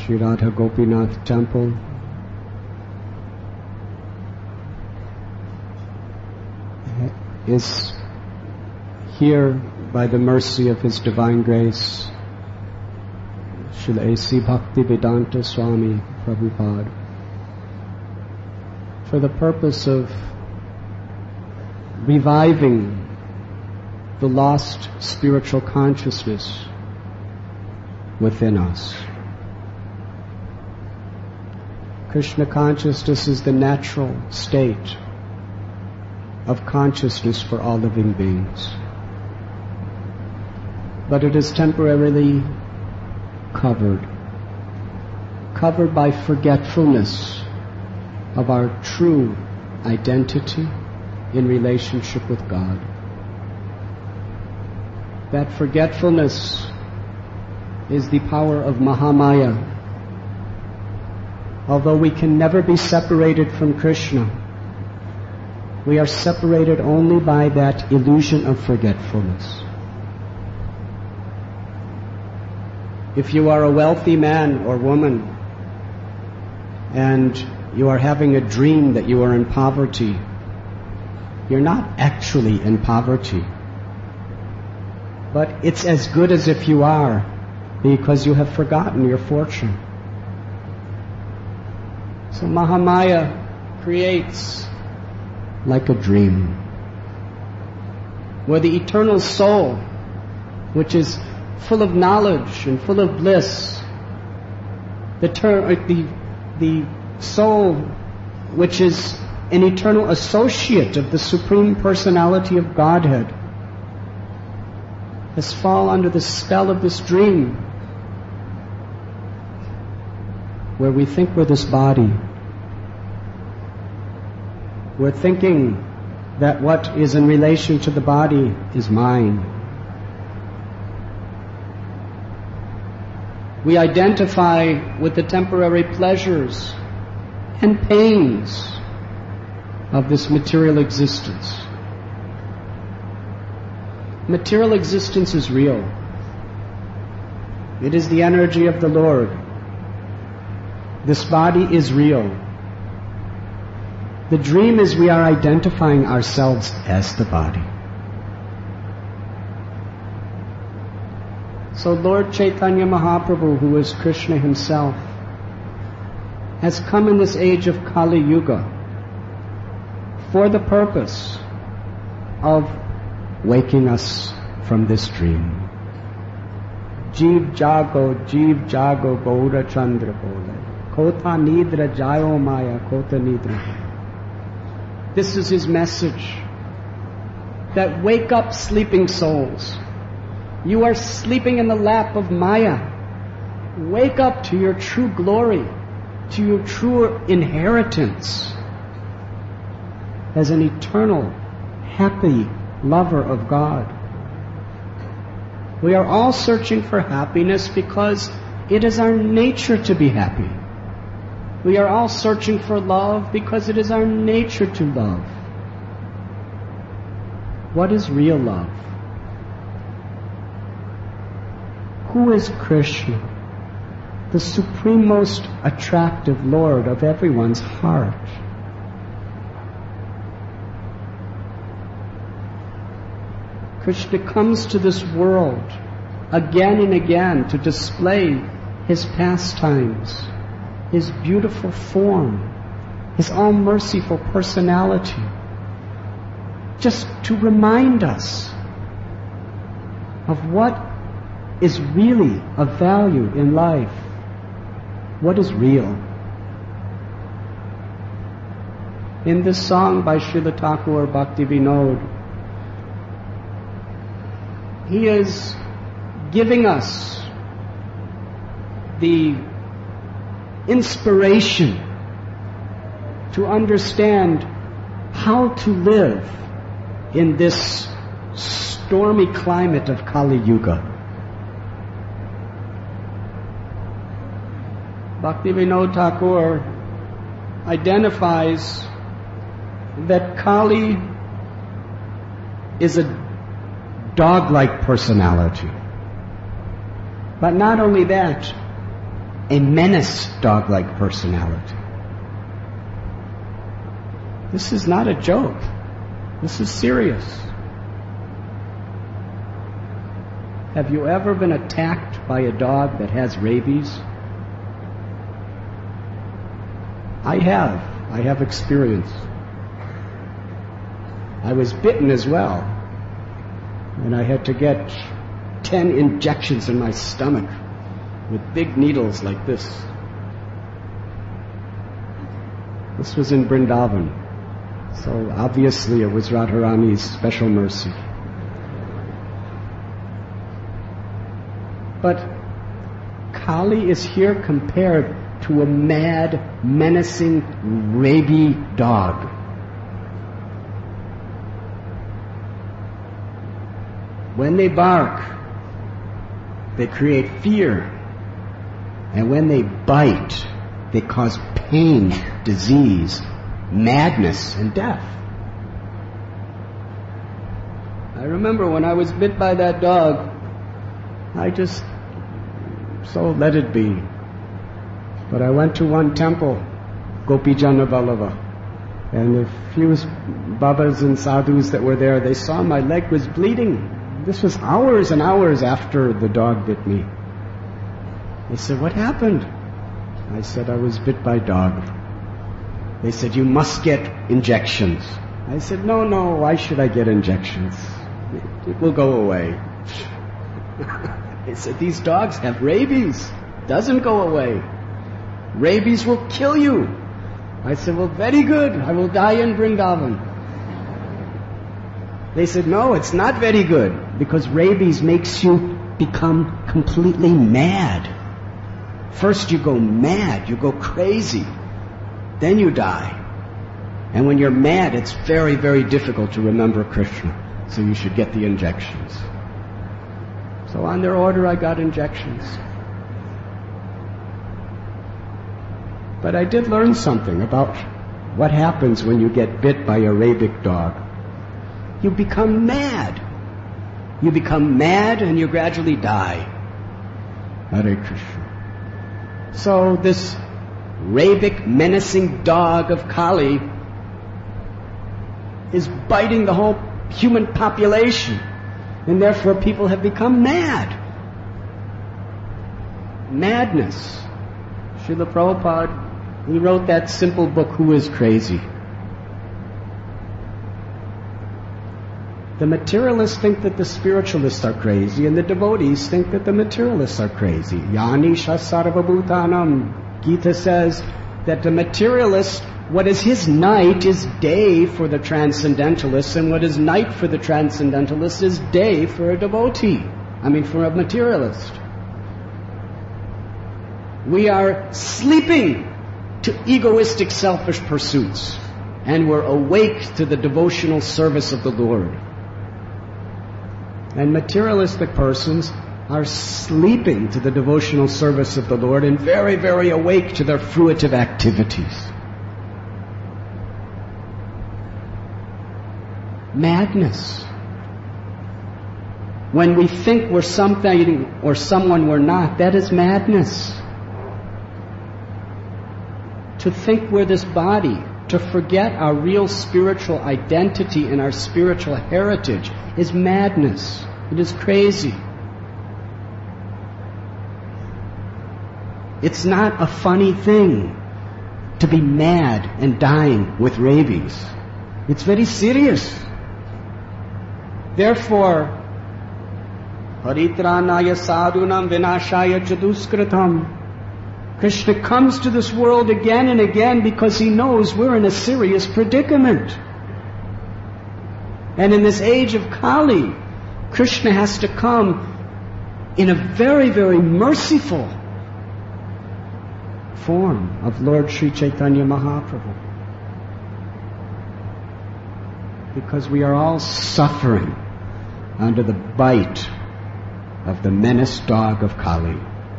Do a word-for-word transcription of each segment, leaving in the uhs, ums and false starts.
Sri Radha Gopinath temple. Is here by the mercy of His Divine Grace, Srila A C Bhaktivedanta Swami Prabhupada, for the purpose of reviving the lost spiritual consciousness within us. Krishna consciousness is the natural state of consciousness for all living beings. But it is temporarily covered, covered by forgetfulness of our true identity in relationship with God. That forgetfulness is the power of Mahamaya. Although we can never be separated from Krishna, we are separated only by that illusion of forgetfulness. If you are a wealthy man or woman and you are having a dream that you are in poverty, you're not actually in poverty. But it's as good as if you are, because you have forgotten your fortune. So Mahamaya creates like a dream, where the eternal soul, which is full of knowledge and full of bliss, the, ter- the, the soul which is an eternal associate of the Supreme Personality of Godhead, has fallen under the spell of this dream, where we think we're this body. We're thinking that what is in relation to the body is mine. We identify with the temporary pleasures and pains of this material existence. Material existence is real. It is the energy of the Lord. This body is real. The dream is we are identifying ourselves as the body. So Lord Chaitanya Mahaprabhu, who is Krishna himself, has come in this age of Kali Yuga for the purpose of waking us from this dream. Jeev jago, jeev jago, Gaura Chandra bole. Kota nidra jayo maya, kota nidra. This is his message. That wake up, sleeping souls. You are sleeping in the lap of Maya. Wake up to your true glory, to your true inheritance as an eternal, happy lover of God. We are all searching for happiness because it is our nature to be happy. We are all searching for love because it is our nature to love. What is real love? Who is Krishna, the supreme, most attractive Lord of everyone's heart? Krishna comes to this world again and again to display his pastimes, his beautiful form, his all-merciful personality, just to remind us of what is really of value in life, what is real. In this song by Srila Thakur Bhakti Vinod, he is giving us the inspiration to understand how to live in this stormy climate of Kali Yuga. Bhaktivinoda Thakur identifies that Kali is a dog-like personality. But not only that, a menace dog-like personality. This is not a joke. This is serious. Have you ever been attacked by a dog that has rabies? I have. I have experience. I was bitten as well, and I had to get ten injections in my stomach with big needles like this. This was in Vrindavan, so obviously it was Radharani's special mercy. But Kali is here compared to a mad, menacing, rabid dog. When they bark, they create fear. And when they bite, they cause pain, disease, madness, and death. I remember when I was bit by that dog, I just so let it be. But I went to one temple, Gopijana Vallabha, and the few babas and sadhus that were there, they saw my leg was bleeding. This was hours and hours after the dog bit me. They said, "What happened?" I said, "I was bit by a dog." They said, "You must get injections." I said, "No, no, why should I get injections? It, it will go away." They said, "These dogs have rabies. Doesn't go away. Rabies will kill you." I said, "Well, very good. I will die in Vrindavan." They said, "No, it's not very good, because rabies makes you become completely mad. First you go mad, you go crazy, then you die. And when you're mad, it's very, very difficult to remember Krishna, so you should get the injections." So on their order, I got injections. But I did learn something about what happens when you get bit by a rabic dog. You become mad. You become mad and you gradually die. Hare Krishna. So this rabic, menacing dog of Kali is biting the whole human population, and therefore people have become mad. Madness. Srila Prabhupada, he wrote that simple book, Who is Crazy? The materialists think that the spiritualists are crazy, and the devotees think that the materialists are crazy. Yani Shasarva Bhutanam. Gita says that the materialist, what is his night is day for the transcendentalists, and what is night for the transcendentalists is day for a devotee. I mean, for a materialist. We are sleeping to egoistic, selfish pursuits, and we're awake to the devotional service of the Lord. And materialistic persons are sleeping to the devotional service of the Lord and very, very awake to their fruitive activities. Madness. When we think we're something or someone we're not, that is madness. To think we're this body, to forget our real spiritual identity and our spiritual heritage is madness. It is crazy. It's not a funny thing to be mad and dying with rabies. It's very serious. Therefore, Paritranaya sadhunam vinashaya chaduskritam. Krishna comes to this world again and again because he knows we're in a serious predicament. And in this age of Kali, Krishna has to come in a very, very merciful form of Lord Sri Chaitanya Mahaprabhu. Because we are all suffering under the bite of the menace dog of Kali.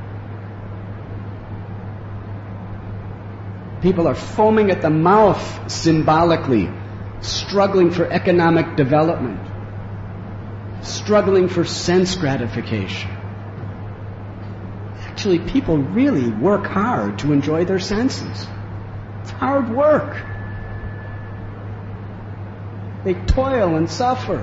People are foaming at the mouth, symbolically, struggling for economic development, struggling for sense gratification. actually people really work hard to enjoy their senses. It's hard work. They toil and suffer.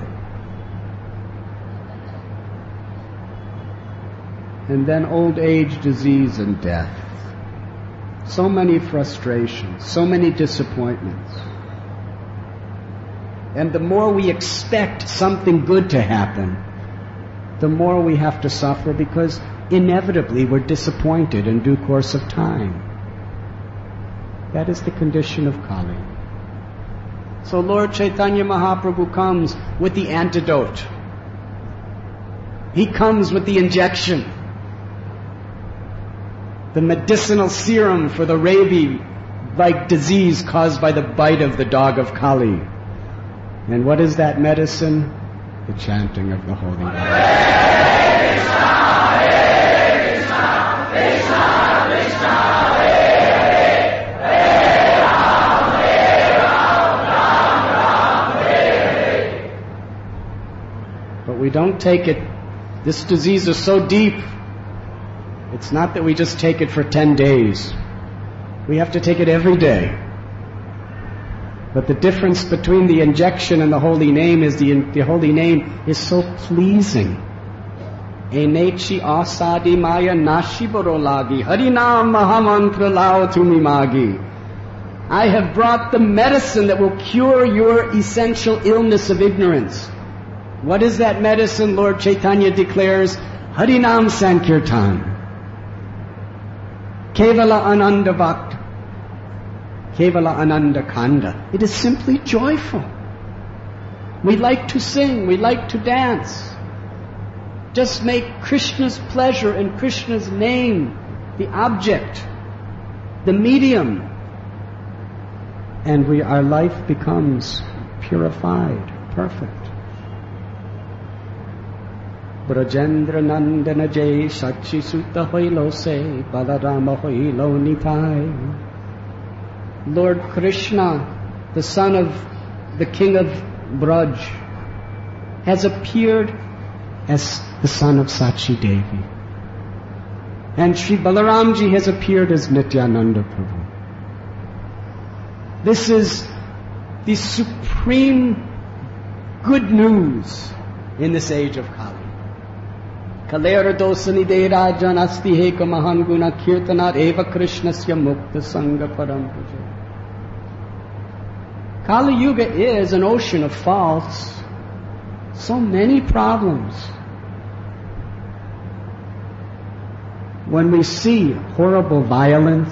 And then old age, disease, and death. So many frustrations, so many disappointments. And the more we expect something good to happen, the more we have to suffer, because inevitably we're disappointed in due course of time. That is the condition of Kali. So Lord Chaitanya Mahaprabhu comes with the antidote. He comes with the injection, the medicinal serum for the rabies-like disease caused by the bite of the dog of Kali. And what is that medicine? The chanting of the holy name. Hare Krishna, Hare Krishna, Krishna Krishna, Hare Hare, Hare Ram, Hare Ram, Ram Ram, Hare Hare. But we don't take it. This disease is so deep. It's not that we just take it for ten days. We have to take it every day. But the difference between the injection and the holy name is the, the holy name is so pleasing. Enechi asadi maya nashiboro lagi harinam mahamantra lao tumi magi. I have brought the medicine that will cure your essential illness of ignorance. What is that medicine? Lord Chaitanya declares, Harinam Sankirtan. Kevala Ananda Bhakta. Kevala Ananda Kanda. It is simply joyful. We like to sing, we like to dance. Just make Krishna's pleasure and Krishna's name the object, the medium, and we, our life becomes purified, perfect. Brajendra Nandana Jay Sachi Sutta Hoilo Se Balarama Hoilo Nitai. Lord Krishna, the son of the king of Braj, has appeared as the son of Sachi Devi. And Sri Balaramji has appeared as Nityananda Prabhu. This is the supreme good news in this age of Kali. Kalera dosani de rajan asti heka mahan guna kirtanat eva krishnasya mukta sangha param puja. Kali Yuga is an ocean of faults, so many problems. When we see horrible violence,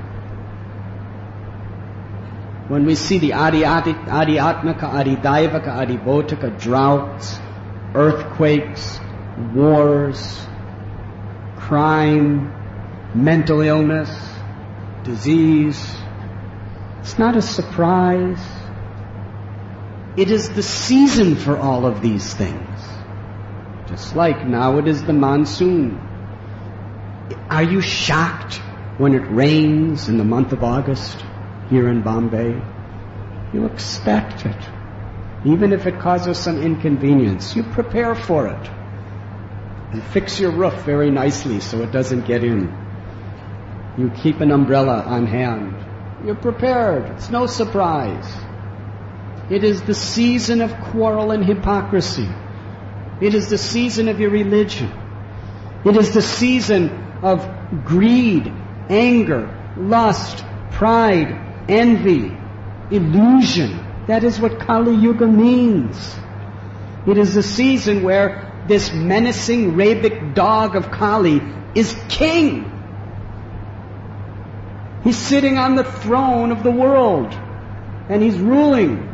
when we see the Adiatmaka, Adidaivaka, Adibotaka droughts, earthquakes, wars, crime, mental illness, disease, it's not a surprise. It is the season for all of these things. Just like now it is the monsoon. Are you shocked when it rains in the month of August here in Bombay? You expect it. Even if it causes some inconvenience, you prepare for it. And fix your roof very nicely so it doesn't get in. You keep an umbrella on hand. You're prepared. It's no surprise. It is the season of quarrel and hypocrisy. It is the season of your religion. It is the season of greed, anger, lust, pride, envy, illusion. That is what Kali Yuga means. It is the season where this menacing rabic dog of Kali is king. He's sitting on the throne of the world, and he's ruling.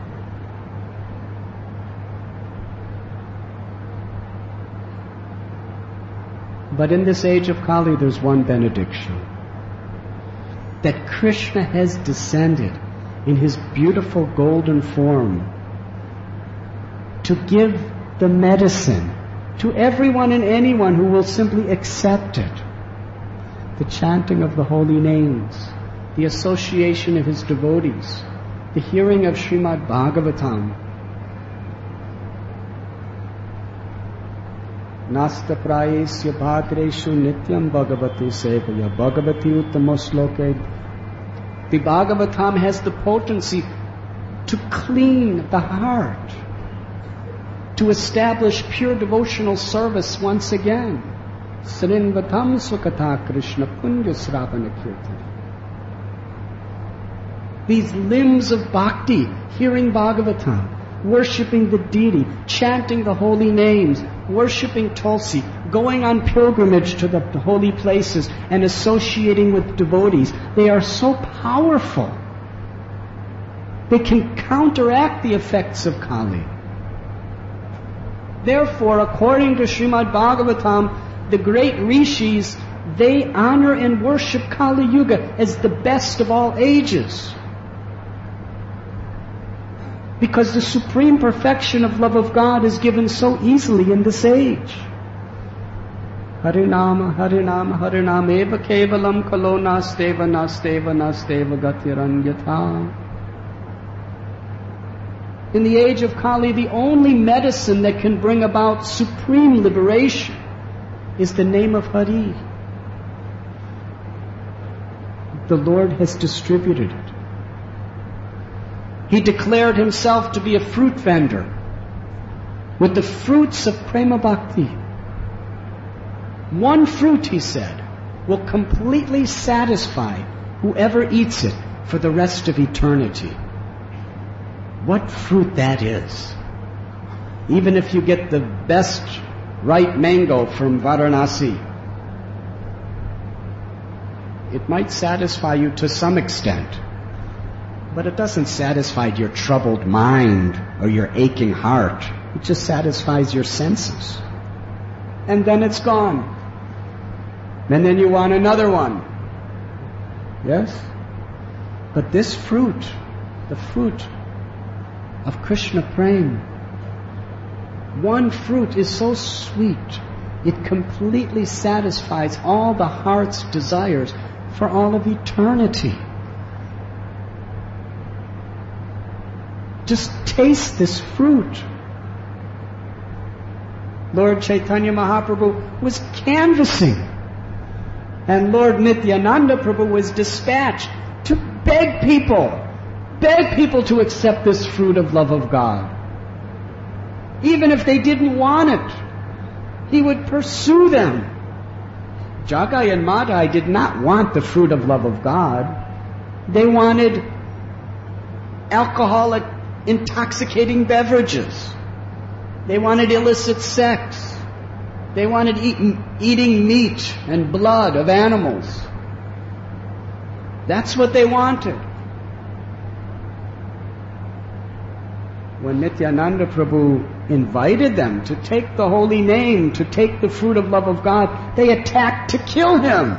But in this age of Kali, there's one benediction. That Krishna has descended in his beautiful golden form to give the medicine to everyone and anyone who will simply accept it. The chanting of the holy names, the association of his devotees, the hearing of Srimad Bhagavatam. Nasta prayesya bhadreshu nityam bhagavati sevaya bhagavati uttamo sloke. The Bhagavatam has the potency to clean the heart, to establish pure devotional service once again. Srinvatam sukata Krishna punya sravana kirtana. These limbs of bhakti, hearing Bhagavatam, worshipping the deity, chanting the holy names, worshipping Tulsi, going on pilgrimage to the holy places and associating with devotees, they are so powerful. They can counteract the effects of Kali. Therefore, according to Srimad Bhagavatam, the great rishis, they honor and worship Kali Yuga as the best of all ages. Because the supreme perfection of love of God is given so easily in this age. Harinama, Harinama, Harinama, eva kevalam kalo nasteva, nasteva, nasteva gatiranyata. In the age of Kali, the only medicine that can bring about supreme liberation is the name of Hari. The Lord has distributed it. He declared himself to be a fruit vendor with the fruits of Prema Bhakti. One fruit, he said, will completely satisfy whoever eats it for the rest of eternity. What fruit that is! Even if you get the best ripe mango from Varanasi, it might satisfy you to some extent. But it doesn't satisfy your troubled mind or your aching heart. It just satisfies your senses. And then it's gone. And then you want another one. Yes? But this fruit, the fruit of Krishna Prem, one fruit is so sweet, it completely satisfies all the heart's desires for all of eternity. Just taste this fruit. Lord Chaitanya Mahaprabhu was canvassing, and Lord Nityananda Prabhu was dispatched to beg people, beg people to accept this fruit of love of God. Even if they didn't want it, he would pursue them. Jagai and Madhai did not want the fruit of love of God. They wanted alcoholic, intoxicating beverages. They wanted illicit sex. They wanted eating, eating meat and blood of animals. That's what they wanted. When Nityananda Prabhu invited them to take the holy name, to take the fruit of love of God, they attacked to kill him.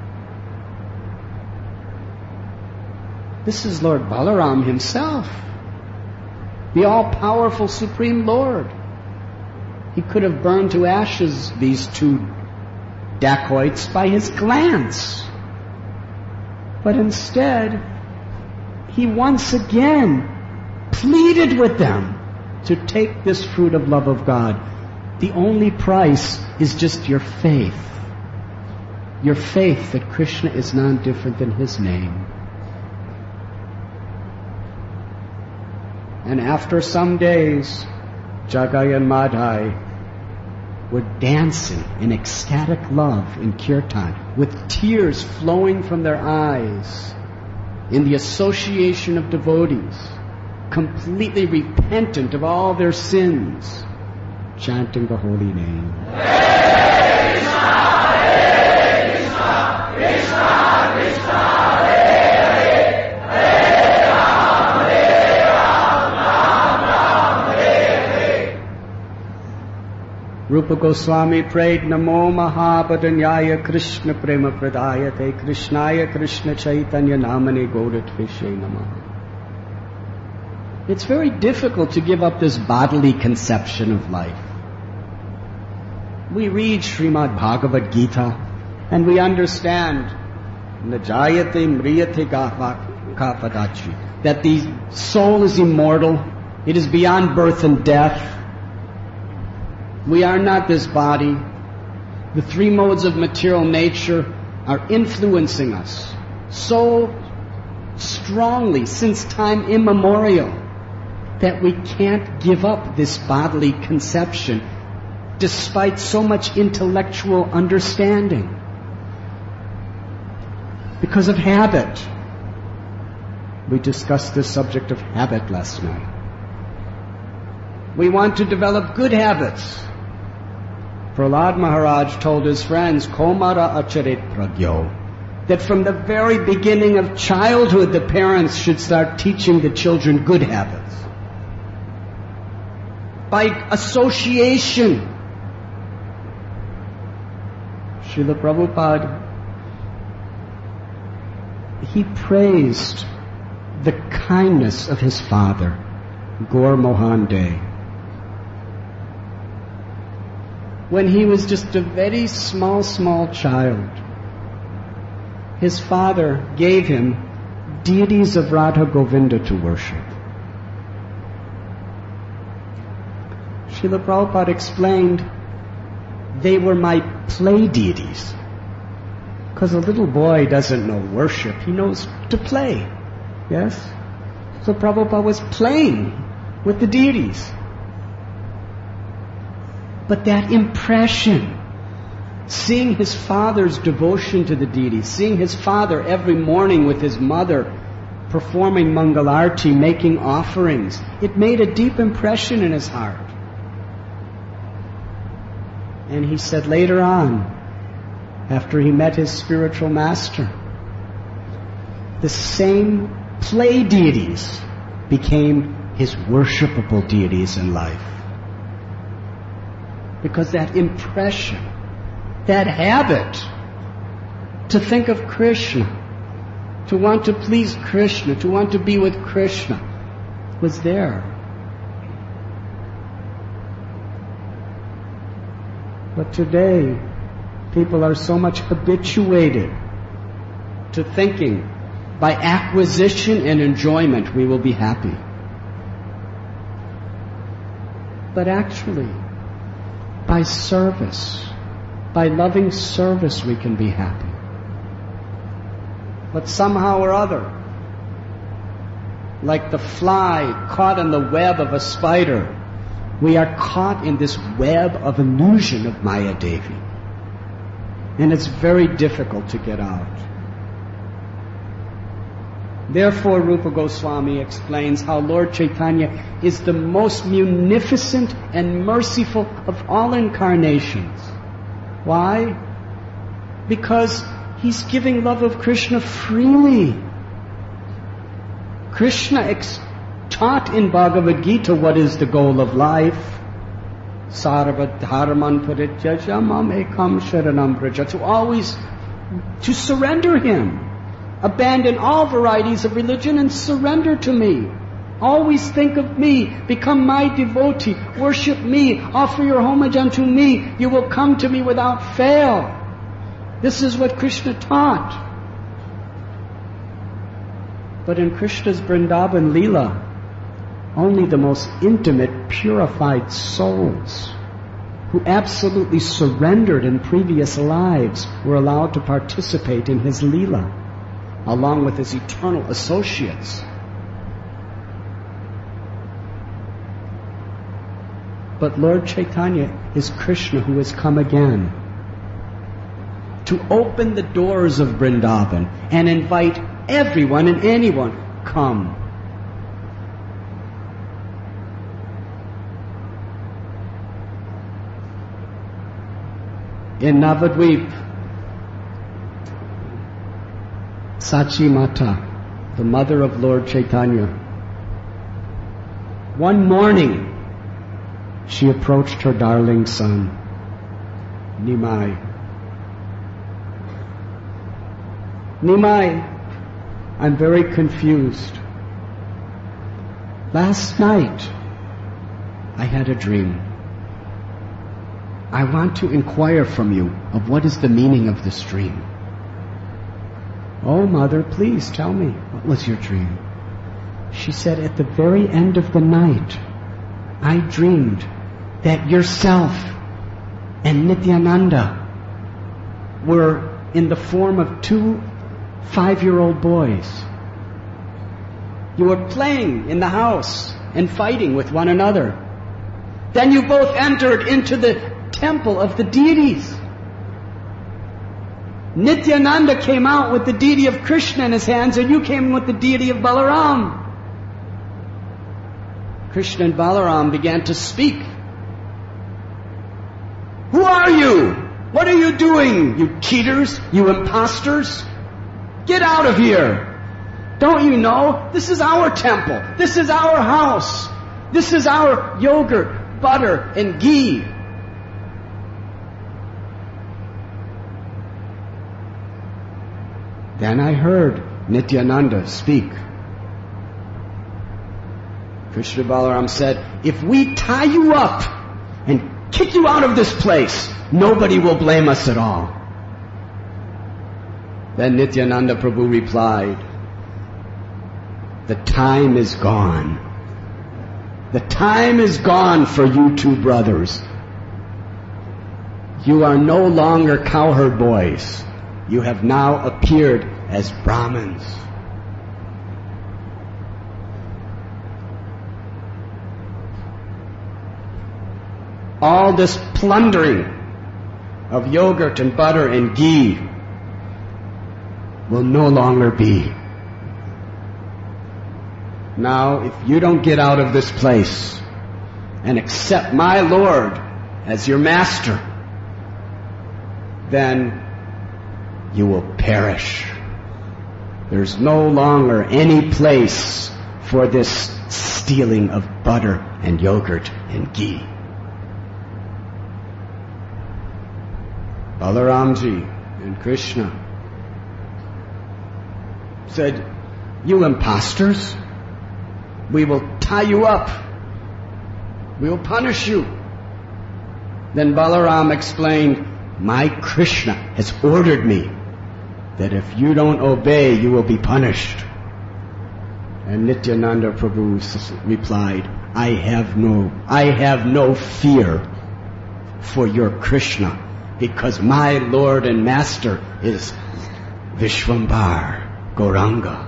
This is Lord Balaram himself, the all-powerful Supreme Lord. He could have burned to ashes these two dacoits by his glance. But instead, he once again pleaded with them to take this fruit of love of God. The only price is just your faith. Your faith that Krishna is none different than his name. And after some days, Jagai and Madhai were dancing in ecstatic love in kirtan, with tears flowing from their eyes, in the association of devotees, completely repentant of all their sins, chanting the holy name. Hare Krishna, Hare Krishna, Krishna Krishna, Hare Hare, Hare Ram, Hare Ram, Ram Ram, Hare Hare. Rupa Goswami prayed, Namo Mahabhadanyaya Krishna Prema Pradayate Krishnaya Krishna Chaitanya Namane Gaudatvishe Namaha. It's very difficult to give up this bodily conception of life. We read Srimad Bhagavad Gita and we understand Najayate Mriyate Kapadachi, that the soul is immortal, it is beyond birth and death. We are not this body. The three modes of material nature are influencing us so strongly since time immemorial that we can't give up this bodily conception despite so much intellectual understanding. Because of habit. We discussed this subject of habit last night. We want to develop good habits. Prahlad Maharaj told his friends, Komara acharit pragyo, that from the very beginning of childhood, the parents should start teaching the children good habits. By association. Srila Prabhupada, he praised the kindness of his father, Gaur Mohan De. When he was just a very small, small child, his father gave him deities of Radha Govinda to worship. Srila Prabhupada explained, they were my play deities. Because a little boy doesn't know worship, he knows to play. Yes? So Prabhupada was playing with the deities. But that impression, seeing his father's devotion to the deities, seeing his father every morning with his mother performing Mangalarti, making offerings, it made a deep impression in his heart. And he said later on, after he met his spiritual master, the same play deities became his worshipable deities in life. Because that impression, that habit to think of Krishna, to want to please Krishna, to want to be with Krishna, was there. But today, people are so much habituated to thinking by acquisition and enjoyment we will be happy. But actually, by service, by loving service, we can be happy. But somehow or other, like the fly caught in the web of a spider, we are caught in this web of illusion of Maya Devi. And it's very difficult to get out. Therefore, Rupa Goswami explains how Lord Chaitanya is the most munificent and merciful of all incarnations. Why? Because he's giving love of Krishna freely. Krishna ex- taught in Bhagavad Gita what is the goal of life. Sarva dharman parityaja mam ekam sharanam braja. To always, to surrender him. Abandon all varieties of religion and surrender to me. Always think of me. Become my devotee. Worship me. Offer your homage unto me. You will come to me without fail. This is what Krishna taught. But in Krishna's Vrindavan Leela, only the most intimate, purified souls who absolutely surrendered in previous lives were allowed to participate in his Leela, along with his eternal associates. But Lord Chaitanya is Krishna who has come again to open the doors of Vrindavan and invite everyone and anyone, come. In Navadvip, Sachi Mata, the mother of Lord Chaitanya, one morning she approached her darling son, Nimai. Nimai, I'm very confused. Last night, I had a dream. I want to inquire from you of what is the meaning of this dream. Oh, mother, please tell me, what was your dream? She said, at the very end of the night, I dreamed that yourself and Nityananda were in the form of two five-year-old boys. You were playing in the house and fighting with one another. Then you both entered into the temple of the deities. Nityananda came out with the deity of Krishna in his hands, and you came with the deity of Balaram. Krishna and Balaram began to speak. Who are you? What are you doing, you cheaters, you imposters? Get out of here! Don't you know? This is our temple. This is our house. This is our yogurt, butter, and ghee. Then I heard Nityananda speak. Krishna Balaram said, if we tie you up and kick you out of this place, nobody will blame us at all. Then Nityananda Prabhu replied, the time is gone. The time is gone for you two brothers. You are no longer cowherd boys. You have now appeared as Brahmins. All this plundering of yogurt and butter and ghee will no longer be. Now, if you don't get out of this place and accept my Lord as your master, then you will perish. There's no longer any place for this stealing of butter and yogurt and ghee. Balaramji and Krishna said, you imposters, we will tie you up. We will punish you. Then Balaram explained, my Krishna has ordered me that if you don't obey, you will be punished. And Nityananda Prabhu replied, I have no, I have no fear for your Krishna, because my Lord and Master is Vishwambar Gauranga.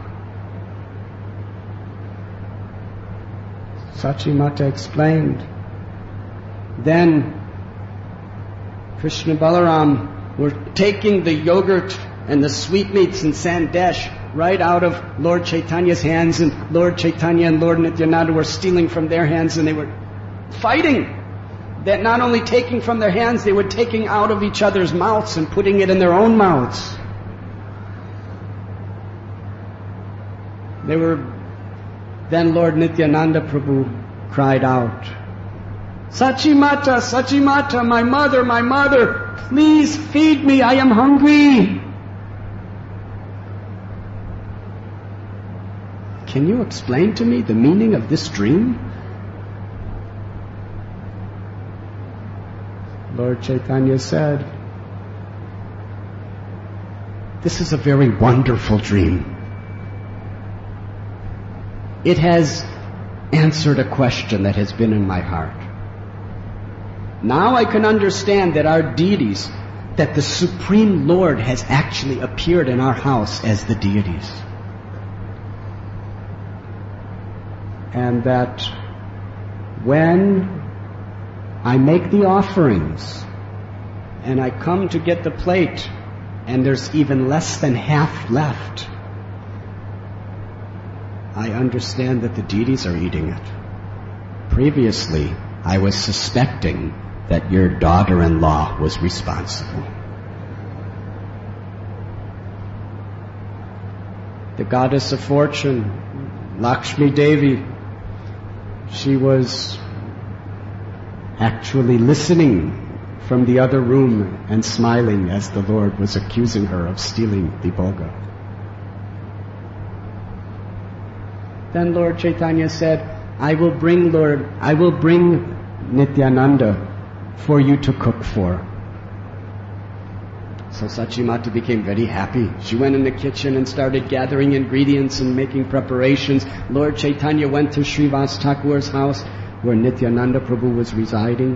Sachimata explained. Then Krishna Balaram were taking the yogurt and the sweetmeats and sandesh right out of Lord Chaitanya's hands, and Lord Chaitanya and Lord Nityananda were stealing from their hands, and they were fighting. That not only taking from their hands, they were taking out of each other's mouths and putting it in their own mouths. They were. Then Lord Nityananda Prabhu cried out, Sachimata, Sachimata, my mother, my mother, please feed me, I am hungry. Can you explain to me the meaning of this dream? Lord Chaitanya said, this is a very wonderful dream. It has answered a question that has been in my heart. Now I can understand that our deities, that the Supreme Lord has actually appeared in our house as the deities. And that when I make the offerings and I come to get the plate and there's even less than half left, I understand that the deities are eating it. Previously, I was suspecting that your daughter-in-law was responsible. The goddess of fortune, Lakshmi Devi, she was actually listening from the other room and smiling as the Lord was accusing her of stealing the bhoga. Then Lord Chaitanya said, I will bring Lord, I will bring Nityananda for you to cook for. So Sachimata became very happy. She went in the kitchen and started gathering ingredients and making preparations. Lord Chaitanya went to Srivas Thakur's house where Nityananda Prabhu was residing.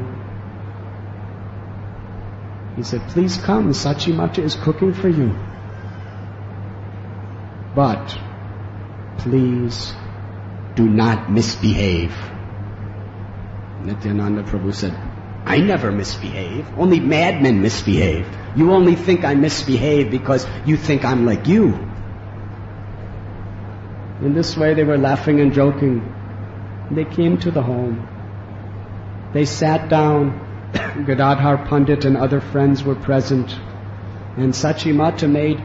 He said, please come, Sachi Mata is cooking for you. But please do not misbehave. Nityananda Prabhu said, I never misbehave. Only madmen misbehave. You only think I misbehave because you think I'm like you. In this way they were laughing and joking. They came to the home. They sat down. Gadadhar Pandit and other friends were present. And Sachi Mata made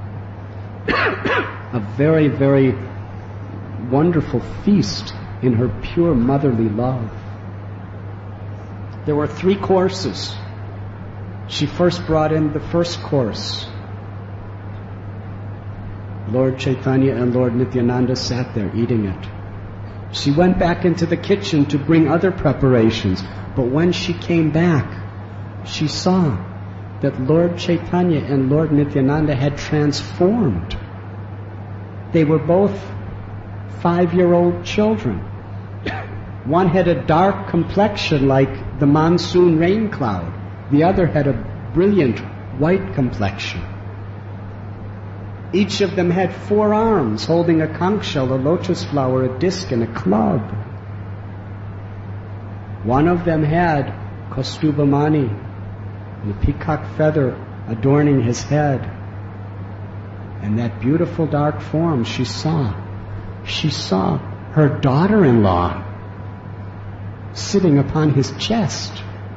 a very, very wonderful feast in her pure motherly love. There were three courses. She first brought in the first course. Lord Chaitanya and Lord Nityananda sat there eating it. She went back into the kitchen to bring other preparations, but when she came back, she saw that Lord Chaitanya and Lord Nityananda had transformed. They were both five-year-old children. One had a dark complexion like the monsoon rain cloud. The other had a brilliant white complexion. Each of them had four arms, holding a conch shell, a lotus flower, a disc, and a club. One of them had Kastubamani, and a peacock feather adorning his head. And that beautiful dark form she saw. She saw her daughter-in-law sitting upon his chest.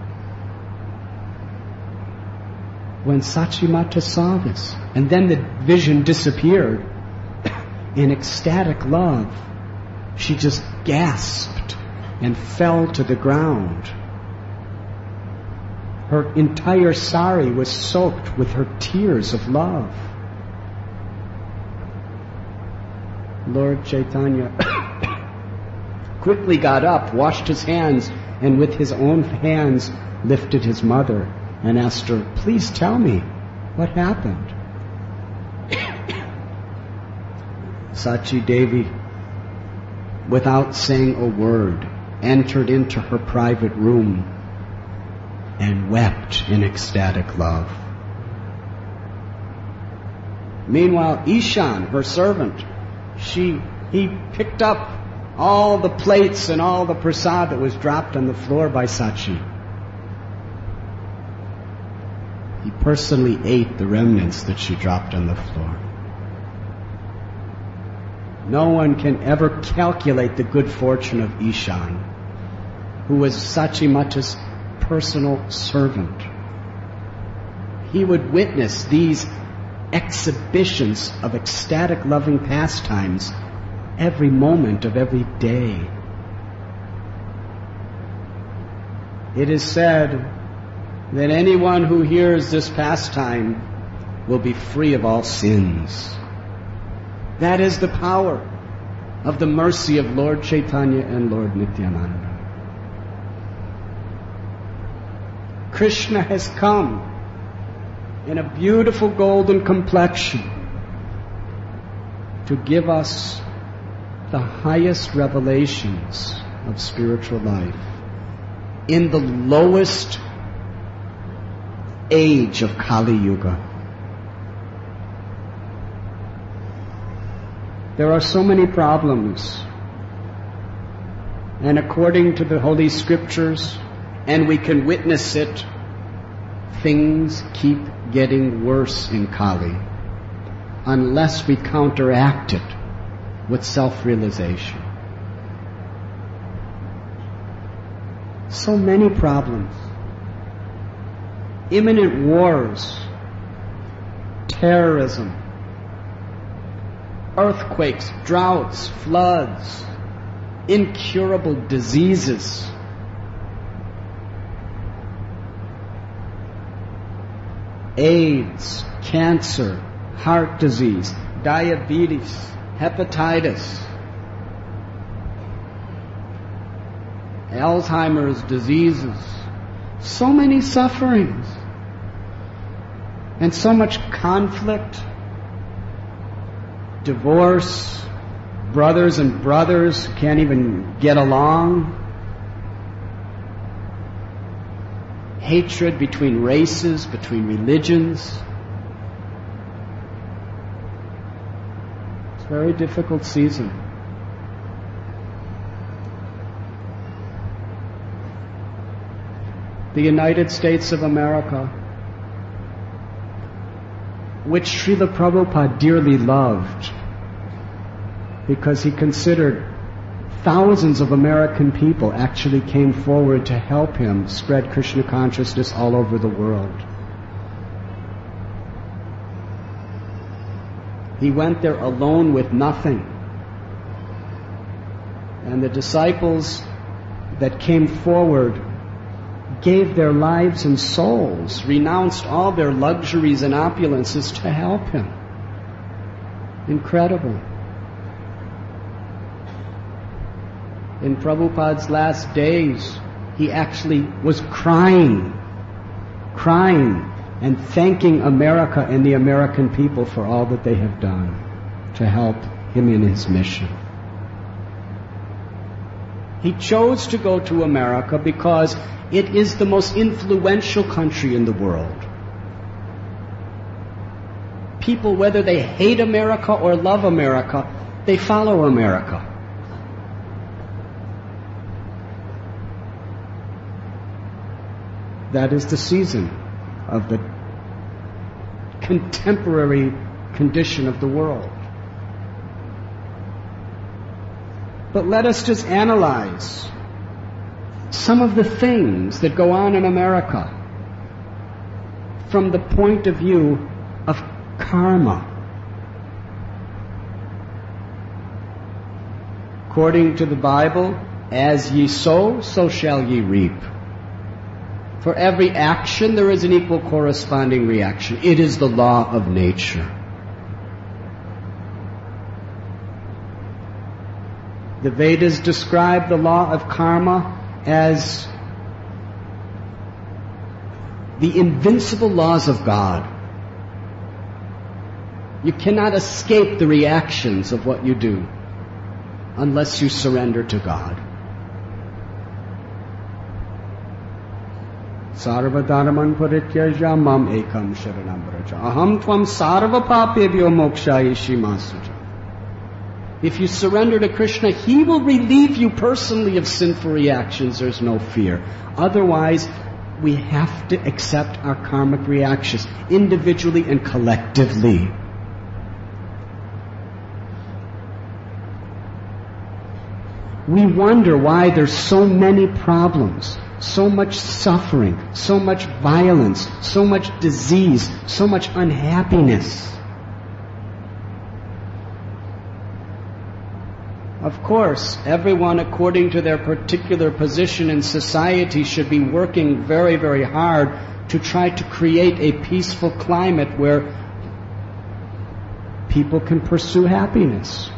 When Sachi Mata saw this, and then the vision disappeared, in ecstatic love, she just gasped and fell to the ground. Her entire sari was soaked with her tears of love. Lord Chaitanya quickly got up, washed his hands, and with his own hands lifted his mother and asked her, please tell me, what happened? Sachi Devi, without saying a word, entered into her private room and wept in ecstatic love. Meanwhile, Ishan, her servant, she he picked up all the plates and all the prasad that was dropped on the floor by Sachi. He personally ate the remnants that she dropped on the floor. No one can ever calculate the good fortune of Ishan, who was Sachi Mata's personal servant. He would witness these exhibitions of ecstatic loving pastimes every moment of every day. It is said that anyone who hears this pastime will be free of all sins. That is the power of the mercy of Lord Chaitanya and Lord Nityananda. Krishna has come in a beautiful golden complexion to give us the highest revelations of spiritual life in the lowest age of Kali Yuga. There are so many problems, and according to the Holy Scriptures, and we can witness it, things keep getting worse in Kali unless we counteract it with self-realization. So many problems. Imminent wars, terrorism, earthquakes, droughts, floods, incurable diseases. AIDS, cancer, heart disease, diabetes, hepatitis, Alzheimer's diseases, so many sufferings, and so much conflict, divorce, brothers and brothers can't even get along, hatred between races, between religions. It's a very difficult season. The United States of America, which Srila Prabhupada dearly loved, because he considered thousands of American people actually came forward to help him spread Krishna consciousness all over the world. He went there alone with nothing. And the disciples that came forward gave their lives and souls, renounced all their luxuries and opulences to help him. Incredible. In Prabhupada's last days, he actually was crying, crying and thanking America and the American people for all that they have done to help him in his mission. He chose to go to America because it is the most influential country in the world. People, whether they hate America or love America, they follow America. That is the season of the contemporary condition of the world. But let us just analyze some of the things that go on in America from the point of view of karma. According to the Bible, as ye sow, so shall ye reap. For every action, there is an equal corresponding reaction. It is the law of nature. The Vedas describe the law of karma as the invincible laws of God. You cannot escape the reactions of what you do unless you surrender to God. Sarva dharman parityajya mam ekam sharanam vraja aham tvam sarva papebhyo mokshayishima suja. If you surrender to Krishna, He will relieve you personally of sinful reactions. There's no fear. Otherwise, we have to accept our karmic reactions individually and collectively. We wonder why there's so many problems, so much suffering, so much violence, so much disease, so much unhappiness. Of course, everyone according to their particular position in society should be working very, very hard to try to create a peaceful climate where people can pursue happiness.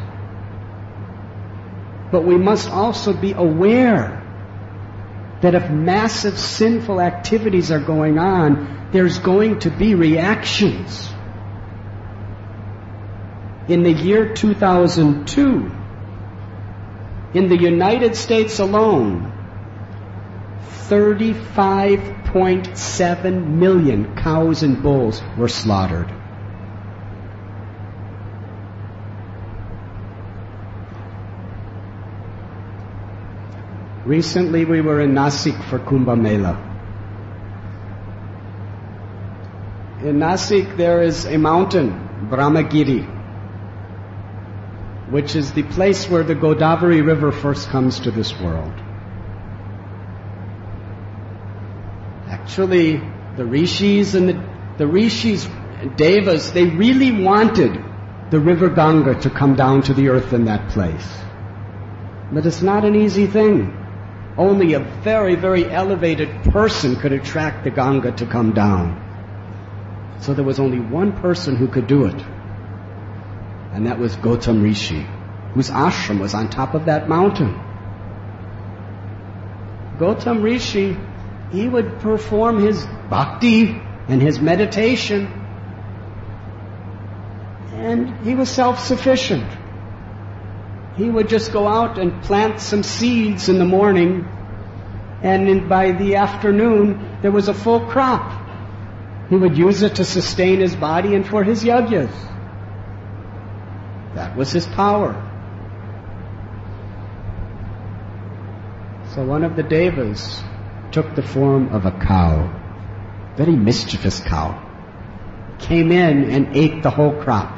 But we must also be aware that if massive sinful activities are going on, there's going to be reactions. In the year two thousand two, in the United States alone, thirty-five point seven million cows and bulls were slaughtered. Recently we were in Nasik for Kumbh Mela. In Nasik there is a mountain, Brahmagiri, which is the place where the Godavari River first comes to this world. Actually, the rishis and the, the rishis, devas, they really wanted the river Ganga to come down to the earth in that place. But it's not an easy thing. Only a very, very elevated person could attract the Ganga to come down. So there was only one person who could do it. And that was Gautam Rishi, whose ashram was on top of that mountain. Gautam Rishi, he would perform his bhakti and his meditation, and he was self-sufficient. He would just go out and plant some seeds in the morning and in, by the afternoon there was a full crop. He would use it to sustain his body and for his yagyas. That was his power. So one of the devas took the form of a cow, very mischievous cow, came in and ate the whole crop.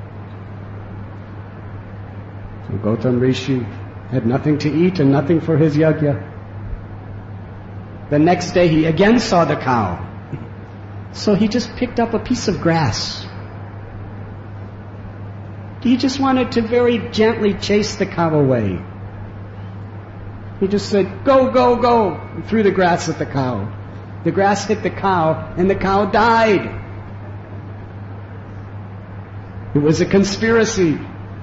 So Gautam Rishi had nothing to eat and nothing for his yajna. The next day he again saw the cow. So he just picked up a piece of grass. He just wanted to very gently chase the cow away. He just said, "Go, go, go," and threw the grass at the cow. The grass hit the cow, and the cow died. It was a conspiracy.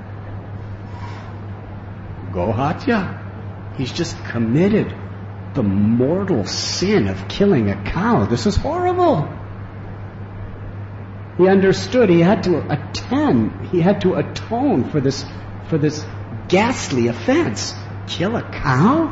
Gohatya. He's just committed the mortal sin of killing a cow. This is horrible. He understood he had to attend, he had to atone for this, for this ghastly offense. Kill a cow?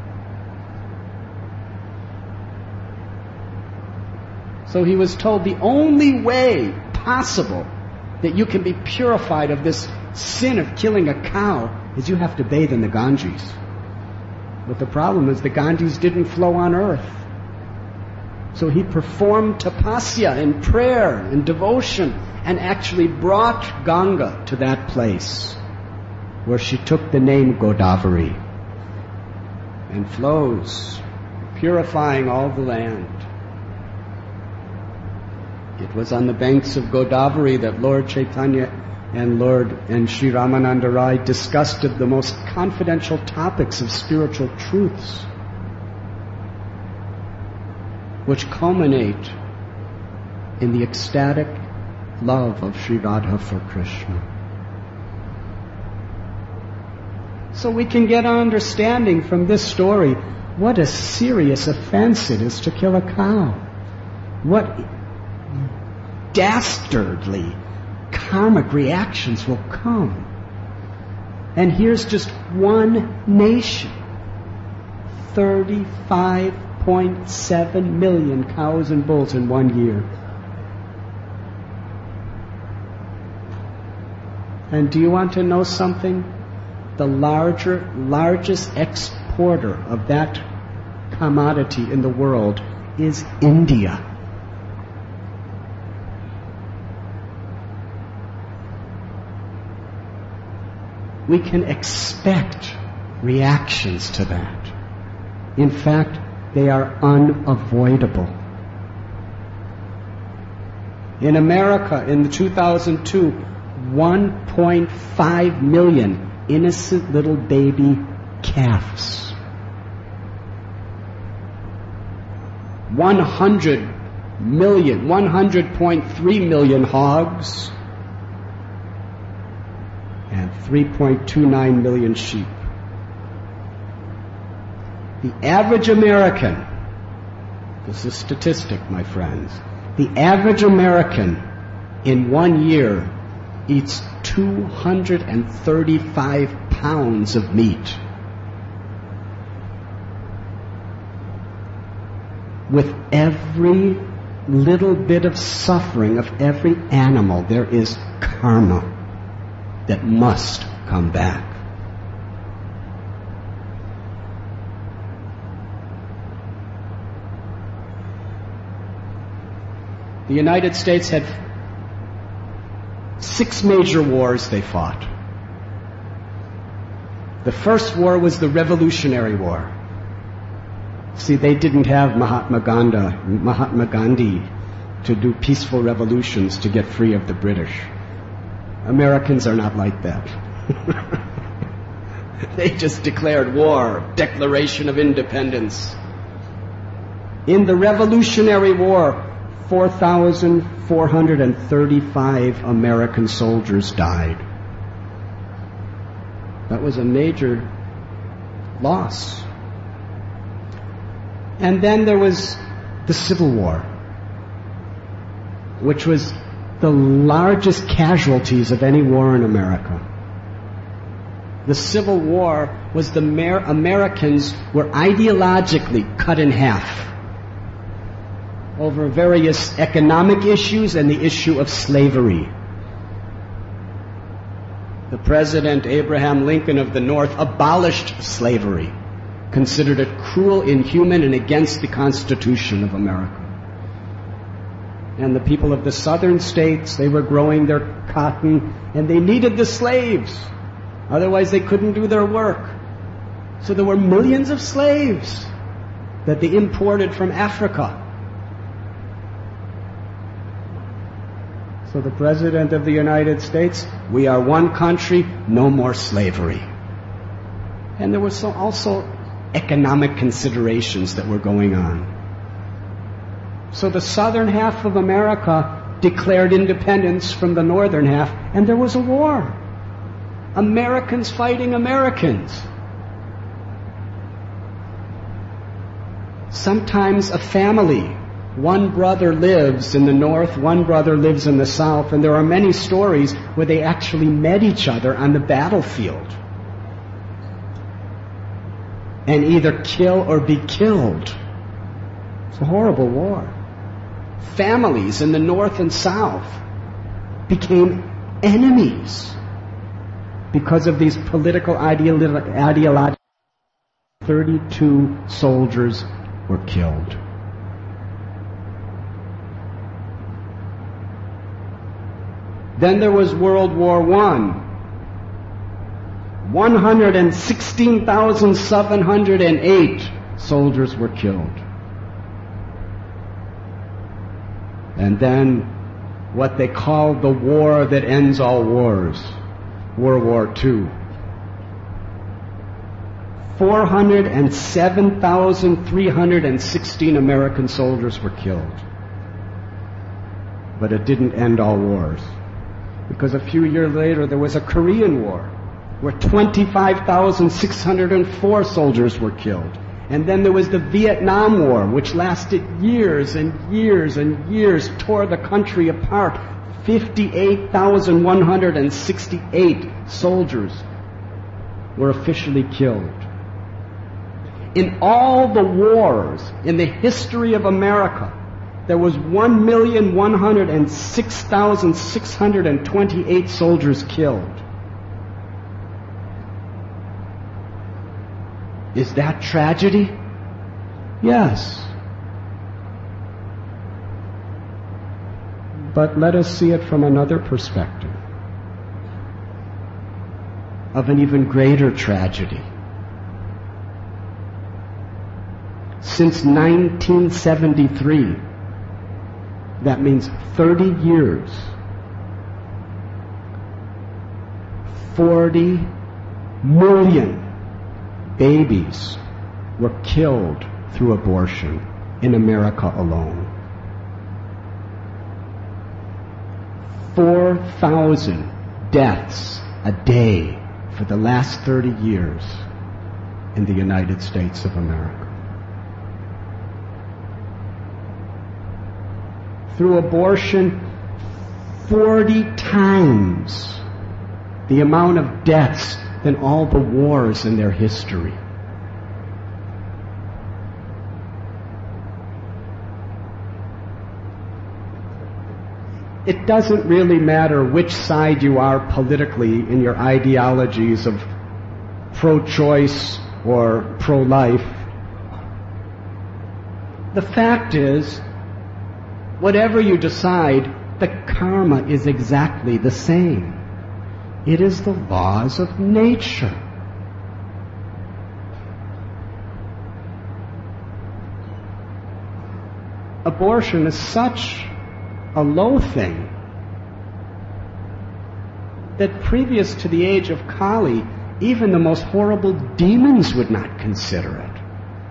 So he was told the only way possible that you can be purified of this sin of killing a cow is you have to bathe in the Ganges. But the problem is the Ganges didn't flow on earth. So he performed tapasya in prayer and devotion and actually brought Ganga to that place where she took the name Godavari and flows, purifying all the land. It was on the banks of Godavari that Lord Chaitanya and Lord and Sri Ramananda Rai discussed the most confidential topics of spiritual truths, which culminate in the ecstatic love of Sri Radha for Krishna. So we can get an understanding from this story what a serious offense it is to kill a cow. What dastardly karmic reactions will come. And here's just one nation. thirty-five point seven million cows and bulls in one year. And do you want to know something? The larger, largest exporter of that commodity in the world is India. We can expect reactions to that. In fact, they are unavoidable. In America, in two thousand two, one point five million innocent little baby calves. one hundred million, one hundred point three million hogs, and three point two nine million sheep. The average American, this is statistic, my friends, the average American in one year eats two hundred thirty-five pounds of meat. With every little bit of suffering of every animal, there is karma that must come back. The United States had six major wars they fought. The first war was the Revolutionary War. See, they didn't have Mahatma Gandhi, Mahatma Gandhi to do peaceful revolutions to get free of the British. Americans are not like that. They just declared war, Declaration of Independence. In the Revolutionary War, four thousand four hundred thirty-five American soldiers died. That was a major loss. And then there was the Civil War, which was the largest casualties of any war in America. The Civil War was the Mer- Americans were ideologically cut in half over various economic issues and the issue of slavery. The President Abraham Lincoln of the North abolished slavery, considered it cruel, inhuman, and against the Constitution of America. And the people of the southern states, they were growing their cotton, and they needed the slaves. Otherwise, they couldn't do their work. So there were millions of slaves that they imported from Africa. So the President of the United States, we are one country, no more slavery. And there were so also economic considerations that were going on. So the southern half of America declared independence from the northern half, and there was a war. Americans fighting Americans. Sometimes a family, one brother lives in the north, one brother lives in the south, and there are many stories where they actually met each other on the battlefield and either kill or be killed. It's a horrible war. Families in the north and south became enemies because of these political ideologies. thirty-two soldiers were killed. Then there was World War One. one hundred sixteen thousand seven hundred eight soldiers were killed. And then what they called the war that ends all wars, World War Two. four hundred seven thousand three hundred sixteen American soldiers were killed. But it didn't end all wars, because a few years later there was a Korean War where twenty-five thousand six hundred four soldiers were killed. And then there was the Vietnam War, which lasted years and years and years, tore the country apart. fifty-eight thousand one hundred sixty-eight soldiers were officially killed. In all the wars in the history of America, there was one million one hundred six thousand six hundred twenty-eight soldiers killed. Is that tragedy? Yes. But let us see it from another perspective, of an even greater tragedy. Since nineteen seventy-three, that means thirty years, forty million babies were killed through abortion in America alone. four thousand deaths a day for the last thirty years in the United States of America. Through abortion, forty times the amount of deaths than all the wars in their history. It doesn't really matter which side you are politically in your ideologies of pro-choice or pro-life. The fact is, whatever you decide, the karma is exactly the same. It is the laws of nature. Abortion is such a low thing that previous to the age of Kali, even the most horrible demons would not consider it.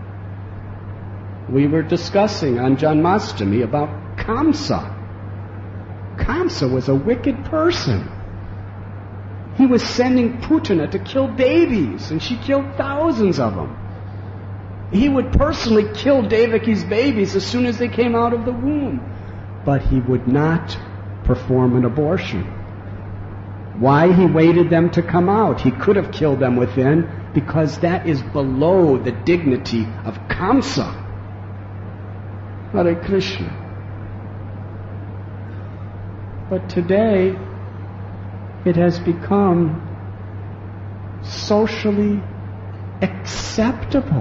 We were discussing on Janmashtami about Kamsa. Kamsa was a wicked person. He was sending Putana to kill babies, and she killed thousands of them. He would personally kill Devaki's babies as soon as they came out of the womb. But he would not perform an abortion. Why he waited them to come out? He could have killed them within, because that is below the dignity of Kamsa. Hare Krishna. But today, it has become socially acceptable.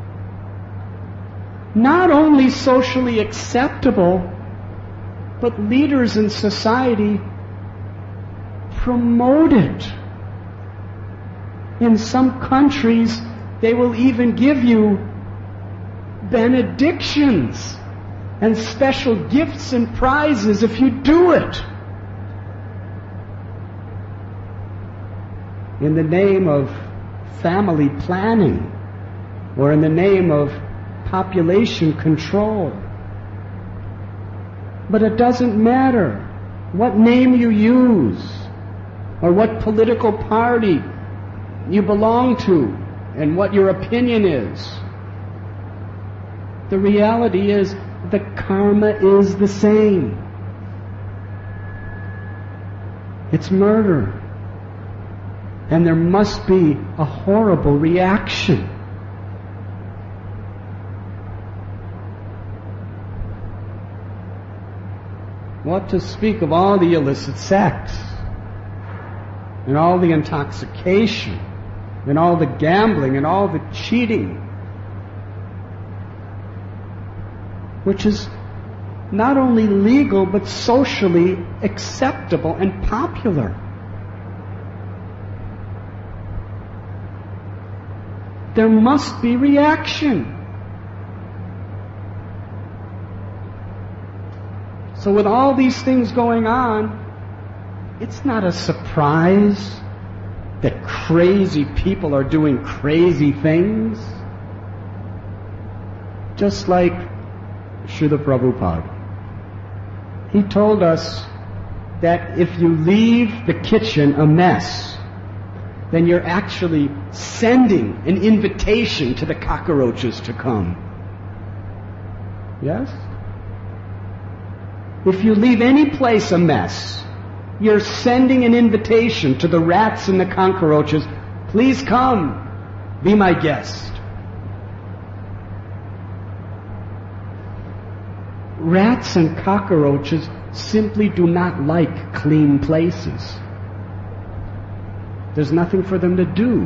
Not only socially acceptable, but leaders in society promote it. In some countries, they will even give you benedictions and special gifts and prizes if you do it. In the name of family planning, or in the name of population control. But it doesn't matter what name you use, or what political party you belong to, and what your opinion is. The reality is, the karma is the same. It's murder. And there must be a horrible reaction. What to speak of all the illicit sex, and all the intoxication, and all the gambling, and all the cheating, which is not only legal, but socially acceptable and popular. There must be reaction. So with all these things going on, it's not a surprise that crazy people are doing crazy things. Just like Srila Prabhupada. He told us that if you leave the kitchen a mess, then you're actually sending an invitation to the cockroaches to come. Yes? If you leave any place a mess, you're sending an invitation to the rats and the cockroaches, please come, be my guest. Rats and cockroaches simply do not like clean places. There's nothing for them to do.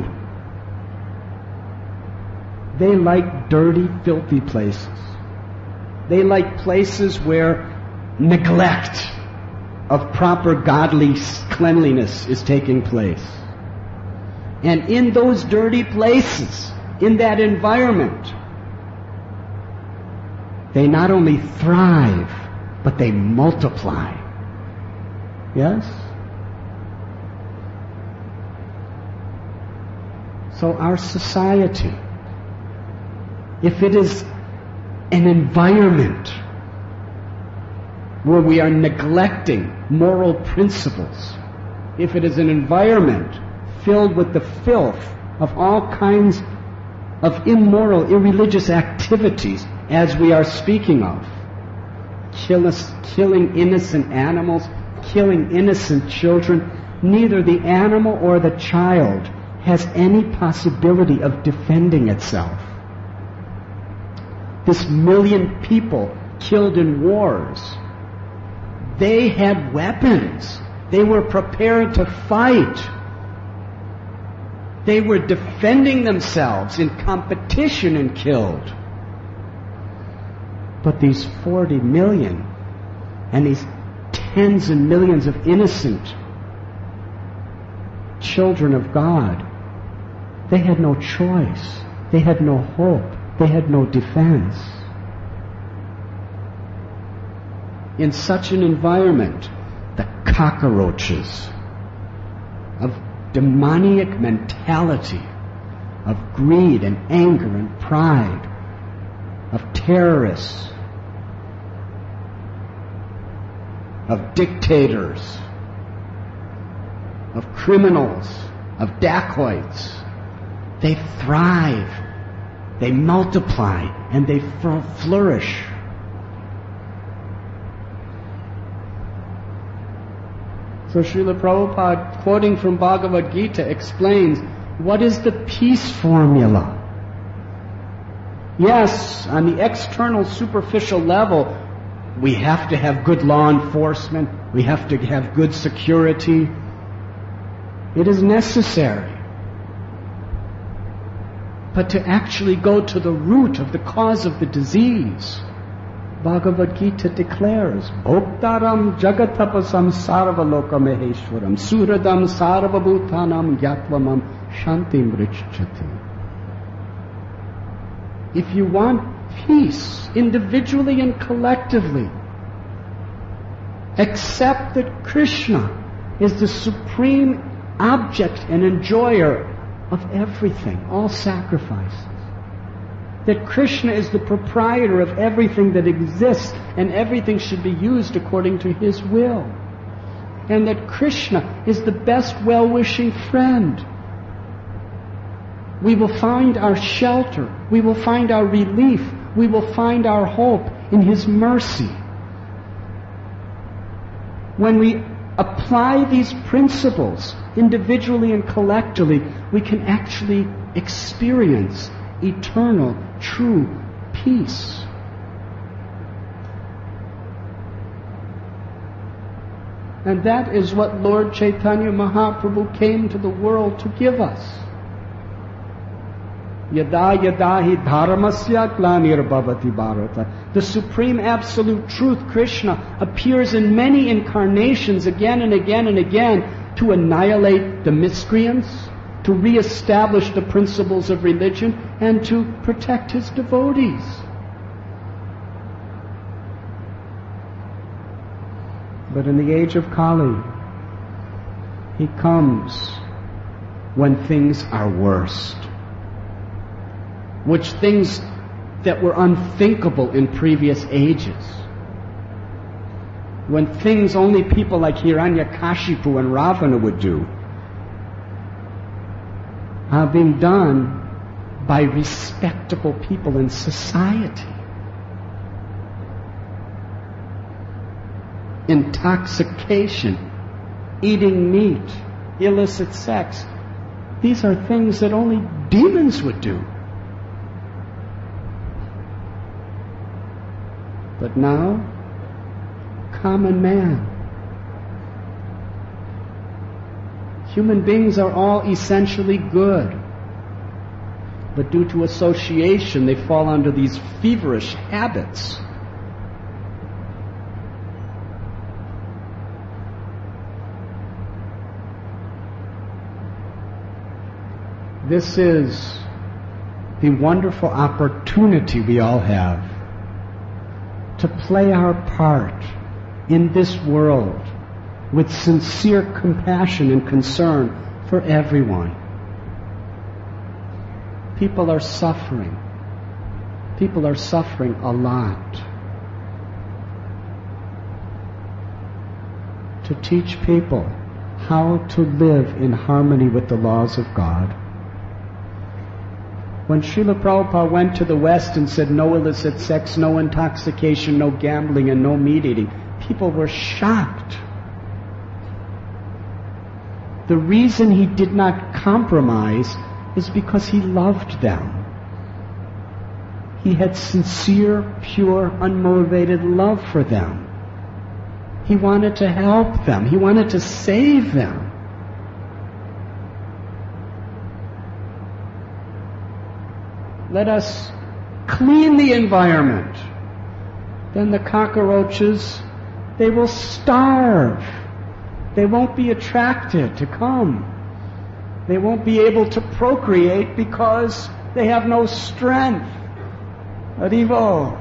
They like dirty, filthy places. They like places where neglect of proper godly cleanliness is taking place. And in those dirty places, in that environment, they not only thrive, but they multiply. Yes? So our society, if it is an environment where we are neglecting moral principles, if it is an environment filled with the filth of all kinds of immoral, irreligious activities, as we are speaking of, kill us, killing innocent animals, killing innocent children, neither the animal or the child has any possibility of defending itself. This million people killed in wars, they had weapons. They were prepared to fight. They were defending themselves in competition and killed. But these forty million and these tens and millions of innocent children of God, they had no choice. They had no hope. They had no defense. In such an environment, the cockroaches of demoniac mentality, of greed and anger and pride, of terrorists, of dictators, of criminals, of dacoits, they thrive, they multiply, and they flourish. So Srila Prabhupada, quoting from Bhagavad Gita, explains, what is the peace formula? Yes, on the external superficial level, we have to have good law enforcement, we have to have good security. It is necessary. But to actually go to the root of the cause of the disease, Bhagavad Gita declares, Bhoktaram jagatapasam sarvaloka maheshwaram suradam sarvabhutanam yatvamam shantim richchati. If you want peace, individually and collectively, accept that Krishna is the supreme object and enjoyer of everything, all sacrifices. That Krishna is the proprietor of everything that exists, and everything should be used according to His will. And that Krishna is the best well-wishing friend. We will find our shelter, we will find our relief, we will find our hope in His mercy. When we apply these principles individually and collectively, we can actually experience eternal, true peace. And that is what Lord Chaitanya Mahaprabhu came to the world to give us. Yada yada hi dharmasya glanirabhavati bharata. The supreme absolute truth, Krishna, appears in many incarnations again and again and again to annihilate the miscreants, to re-establish the principles of religion, and to protect His devotees. But in the age of Kali, He comes when things are worst. Which things that were unthinkable in previous ages. When things only people like Hiranyakashipu and Ravana would do are being done by respectable people in society. Intoxication, eating meat, illicit sex. These are things that only demons would do. But now, common man. Human beings are all essentially good. But due to association, they fall under these feverish habits. This is the wonderful opportunity we all have to play our part in this world with sincere compassion and concern for everyone. People are suffering. People are suffering a lot. To teach people how to live in harmony with the laws of God. When Srila Prabhupada went to the West and said no illicit sex, no intoxication, no gambling, and no meat eating, people were shocked. The reason he did not compromise is because he loved them. He had sincere, pure, unmotivated love for them. He wanted to help them. He wanted to save them. Let us clean the environment. Then the cockroaches, they will starve. They won't be attracted to come. They won't be able to procreate because they have no strength. Haribo.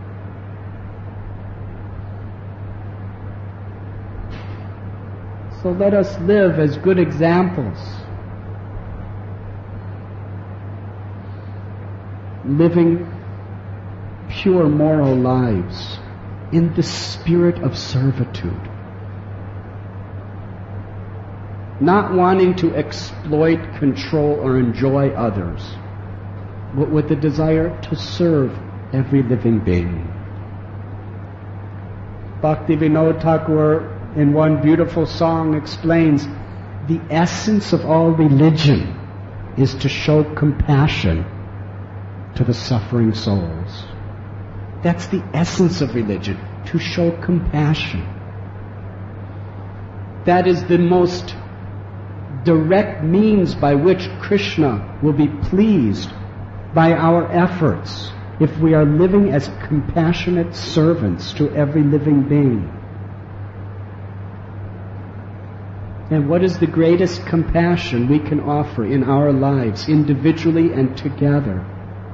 So let us live as good examples. Living pure moral lives in the spirit of servitude. Not wanting to exploit, control, or enjoy others, but with the desire to serve every living being. Bhaktivinoda Thakur in one beautiful song explains, the essence of all religion is to show compassion to the suffering souls. That's the essence of religion, to show compassion. That is the most direct means by which Krishna will be pleased by our efforts if we are living as compassionate servants to every living being. And what is the greatest compassion we can offer in our lives, individually and together?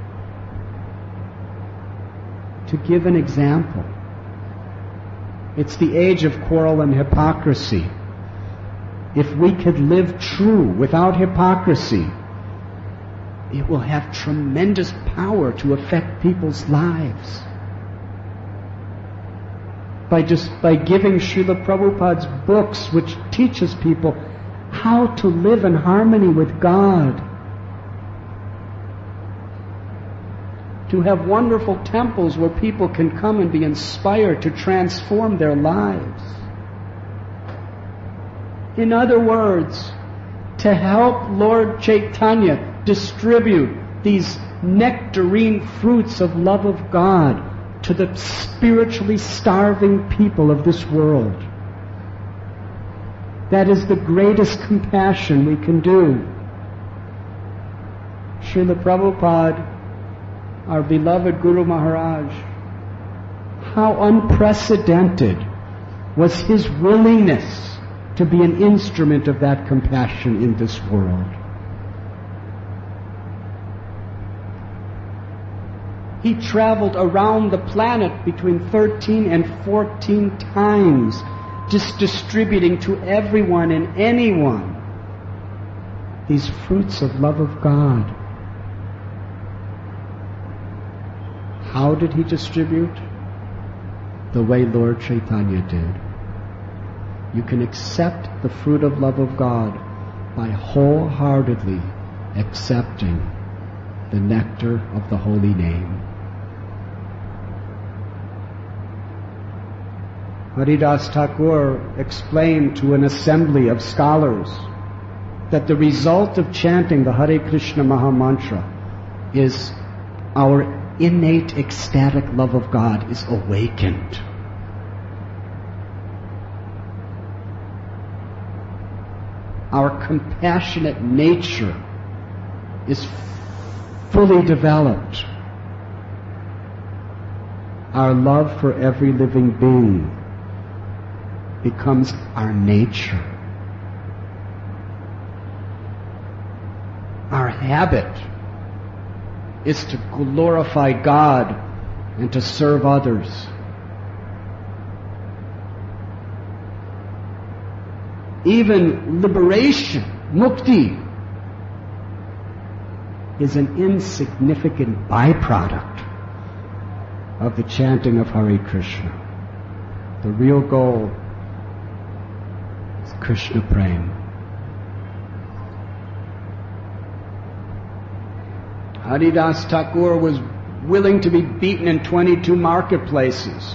To give an example. It's the age of quarrel and hypocrisy. If we could live true without hypocrisy, it will have tremendous power to affect people's lives. By just by giving Srila Prabhupada's books, which teaches people how to live in harmony with God, to have wonderful temples where people can come and be inspired to transform their lives. In other words, to help Lord Chaitanya distribute these nectarine fruits of love of God to the spiritually starving people of this world. That is the greatest compassion we can do. Srila Prabhupada, our beloved Guru Maharaj, how unprecedented was his willingness to be an instrument of that compassion in this world. He traveled around the planet between thirteen and fourteen times, just distributing to everyone and anyone these fruits of love of God. How did he distribute? The way Lord Chaitanya did. You can accept the fruit of love of God by wholeheartedly accepting the nectar of the holy name. Haridas Thakur explained to an assembly of scholars that the result of chanting the Hare Krishna Mahamantra is our innate ecstatic love of God is awakened. Our compassionate nature is fully developed. Our love for every living being becomes our nature. Our habit is to glorify God and to serve others. Even liberation, mukti, is an insignificant byproduct of the chanting of Hare Krishna. The real goal is Krishna Prem. Haridas Thakur was willing to be beaten in twenty-two marketplaces,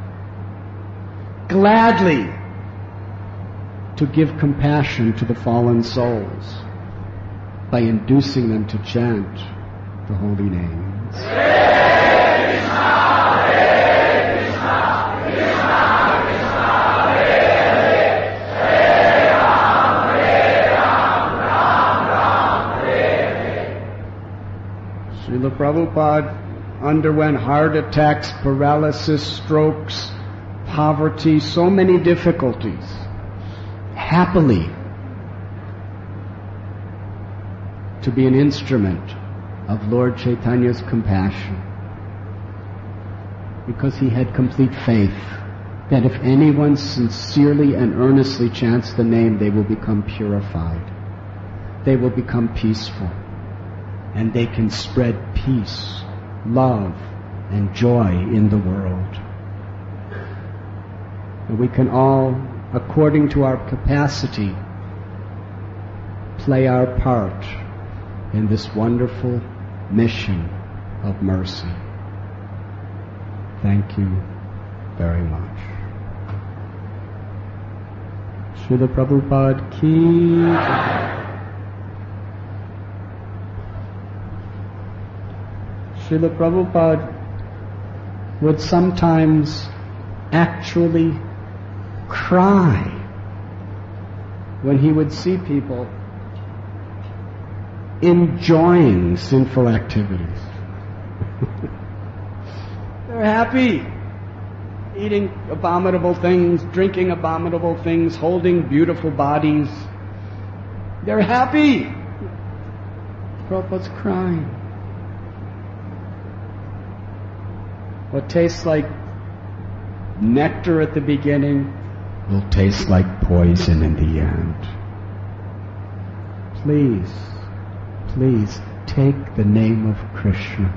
gladly to give compassion to the fallen souls by inducing them to chant the holy names. Hare Krishna, Hare Krishna, Krishna Krishna, Hare Hare, Hare Ram, Hare Ram, Ram Ram, Hare Hare. Srila Prabhupada underwent heart attacks, paralysis, strokes, poverty, so many difficulties. Happily to be an instrument of Lord Chaitanya's compassion, because he had complete faith that if anyone sincerely and earnestly chants the name, they will become purified, they will become peaceful, and they can spread peace, love, and joy in the world. And we can all, according to our capacity, play our part in this wonderful mission of mercy. Thank you very much. Srila Prabhupada ki jai. Srila Prabhupada would sometimes actually cry when he would see people enjoying sinful activities. They're happy, eating abominable things, drinking abominable things, holding beautiful bodies. They're happy. Prabhupada's crying. What tastes like nectar at the beginning will taste like poison in the end. Please, please take the name of Krishna.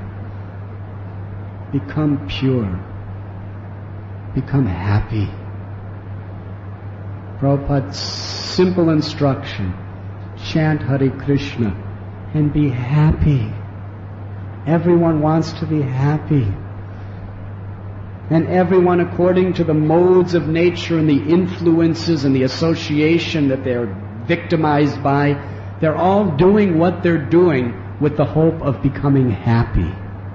Become pure. Become happy. Prabhupada's simple instruction, chant Hare Krishna and be happy. Everyone wants to be happy. And everyone, according to the modes of nature and the influences and the association that they're victimized by, they're all doing what they're doing with the hope of becoming happy.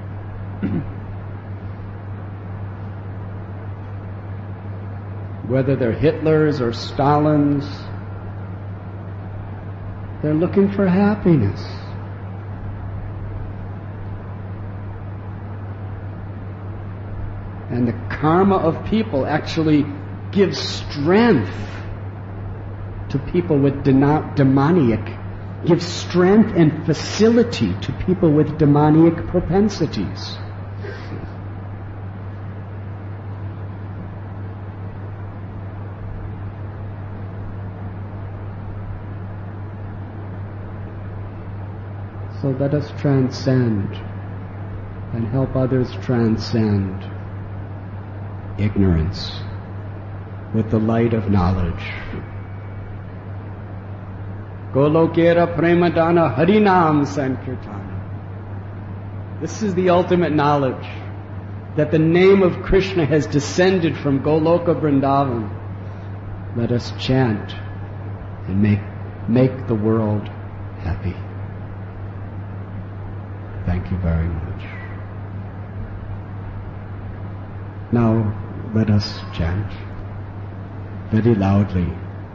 Whether they're Hitlers or Stalins, they're looking for happiness. And the karma of people actually gives strength to people with demoniac, gives strength and facility to people with demoniac propensities. So let us transcend and help others transcend ignorance with the light of knowledge. Golokera Premadana Harinam Sankirtana. This is the ultimate knowledge, that the name of Krishna has descended from Goloka Vrindavan. Let us chant and make, make the world happy. Thank you very much. Now, let us chant very loudly.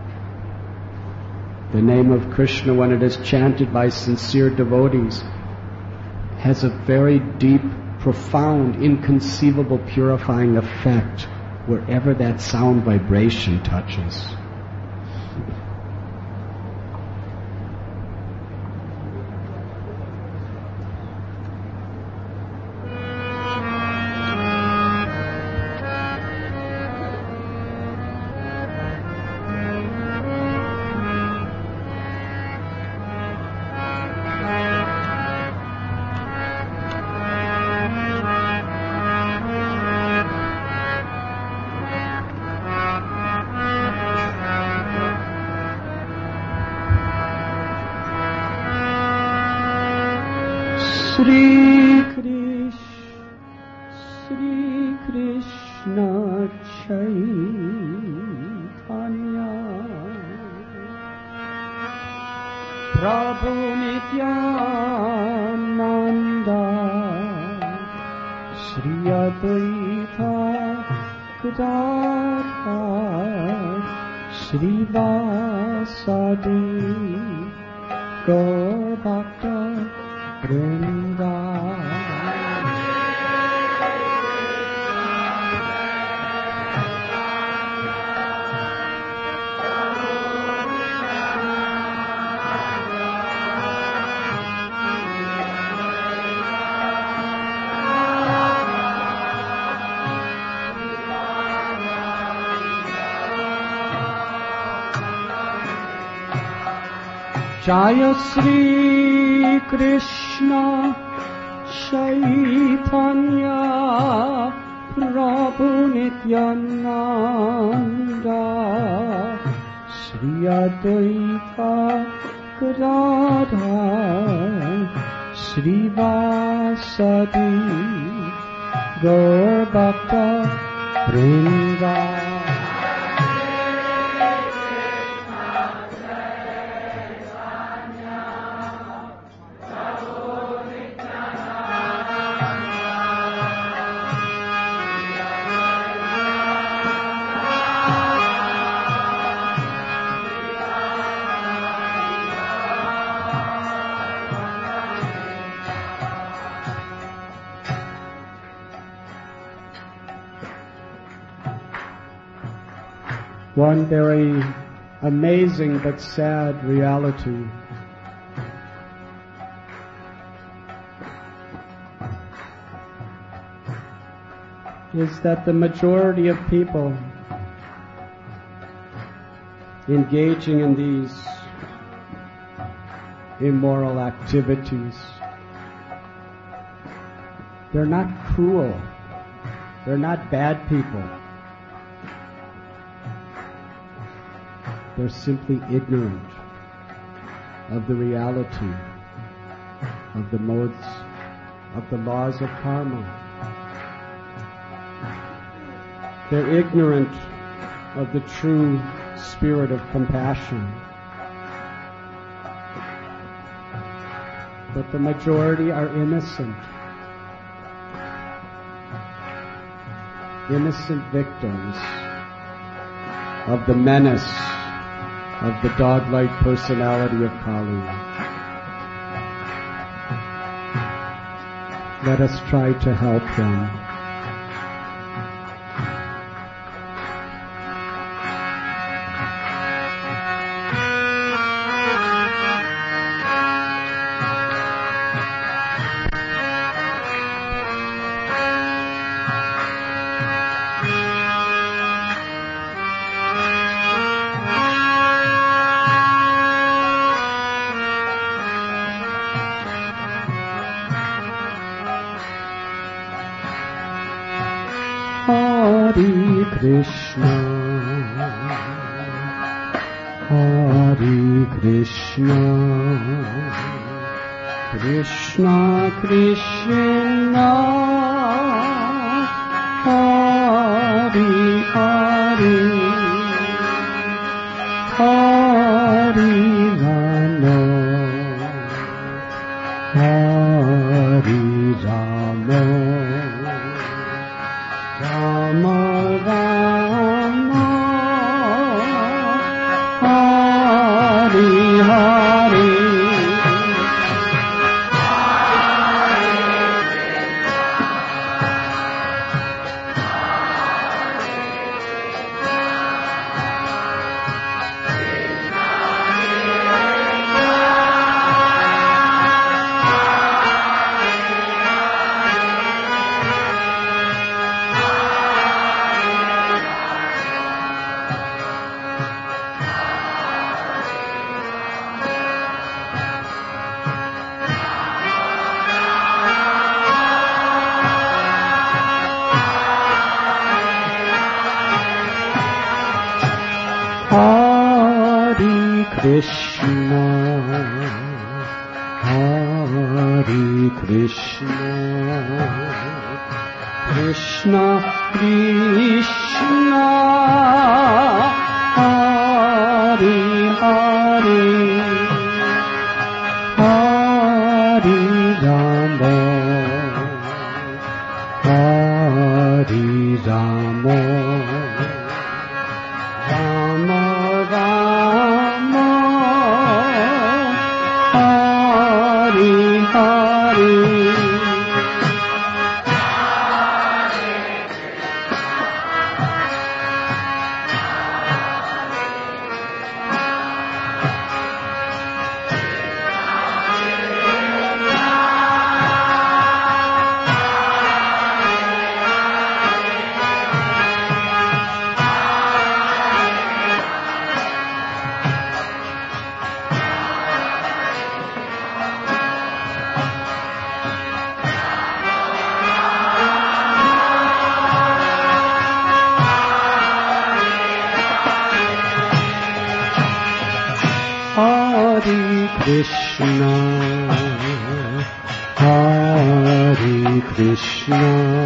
The name of Krishna, when it is chanted by sincere devotees, has a very deep, profound, inconceivable, purifying effect wherever that sound vibration touches. Shri Krishna, Shri Krishna Chaitanya Prabhu Nityananda Shri Advaita Gadadhar Shri Vasadi Gaur Bhakta Vrinda. Jaya Shri Krishna Chaitanya Prabhu Nityananda Shri Advaita Gadadhar Shri Vasadi Gaur Bhakta Vrinda. one very amazing but sad reality is that the majority of people engaging in these immoral activities, they're not cruel, they're not bad people, they're simply ignorant of the reality of the modes, of the laws of karma. They're ignorant of the true spirit of compassion. But the majority are innocent. Innocent victims of the menace of the dog-like personality of Kali. Let us try to help them. Hare Krishna, Hare Krishna, Krishna Krishna, Hare Hare, Hare Rama, Hare Rama, Rama Rama, Hare Hare. Krishna, Hare Krishna, Krishna Krishna, Hare Hare, Hare Rama, Hare Rama, Rama Rama, Hare Hare. Hare Krishna, Hare Krishna,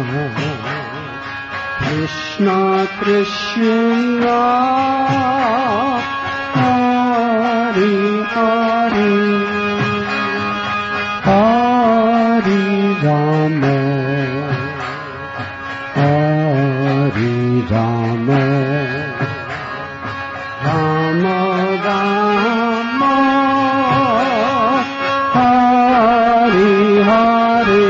Krishna Krishna, Hare Hare, Hare Rama, Hare Rama, Rama Rama, Hare Hare.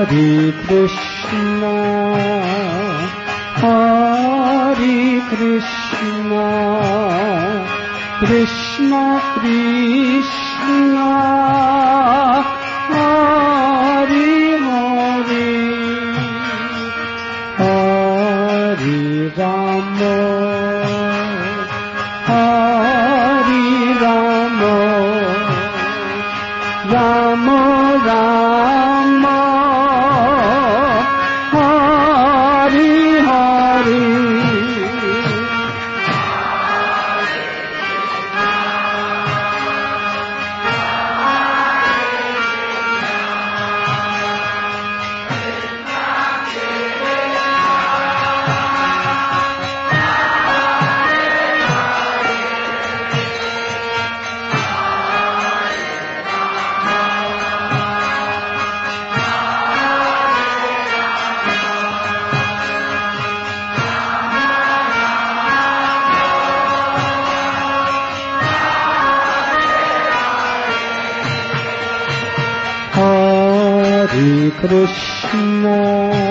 Hare Krishna, Hare Krishna, Krishna Krishna, Hare Hare, Hare Rama, Hare Rama, Rama Rama, Hare Hare. Hare Krishna,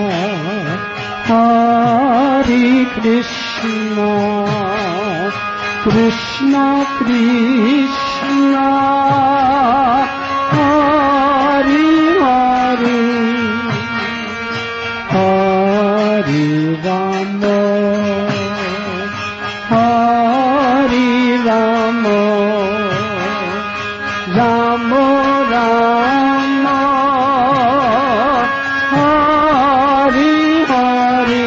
Hare Krishna, Krishna Krishna, Hare Hare, Hare Rama, Hare Rama, Rama Rama, Hare Hare.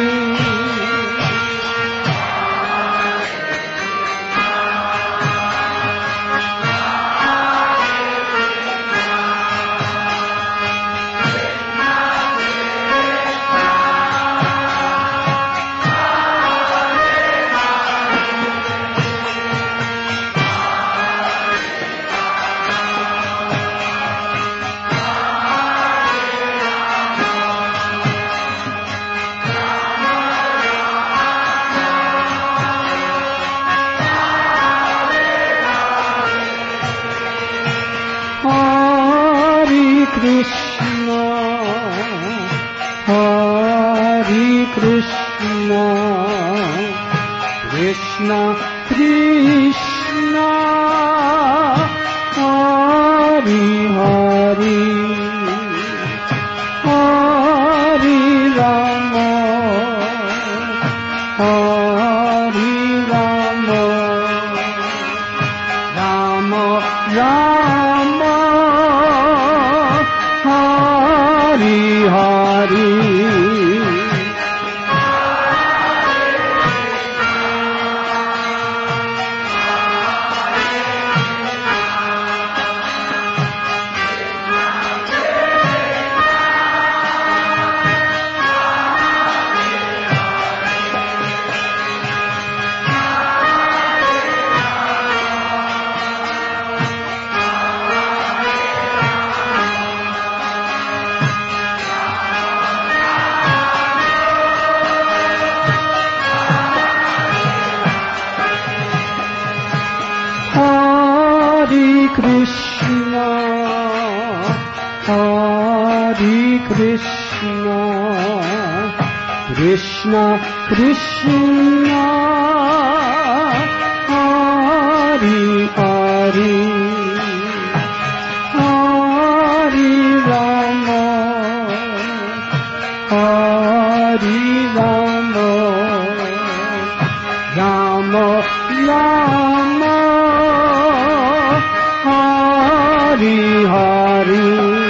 Hare Krishna, Hare Krishna, Krishna Krishna, Hare Hare, Hare Rama, Hare Rama, Rama Rama, Hare Hare. Hare Krishna, Hare Krishna, Krishna Krishna, Hare Hare, Hare Rama, Hare Rama, Rama Rama, Hare Hare.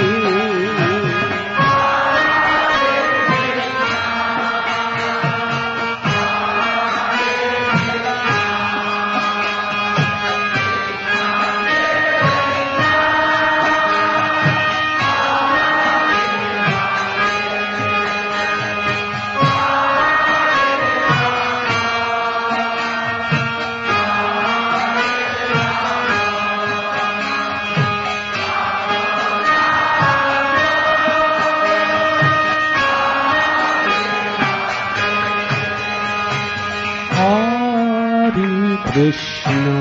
Krishna,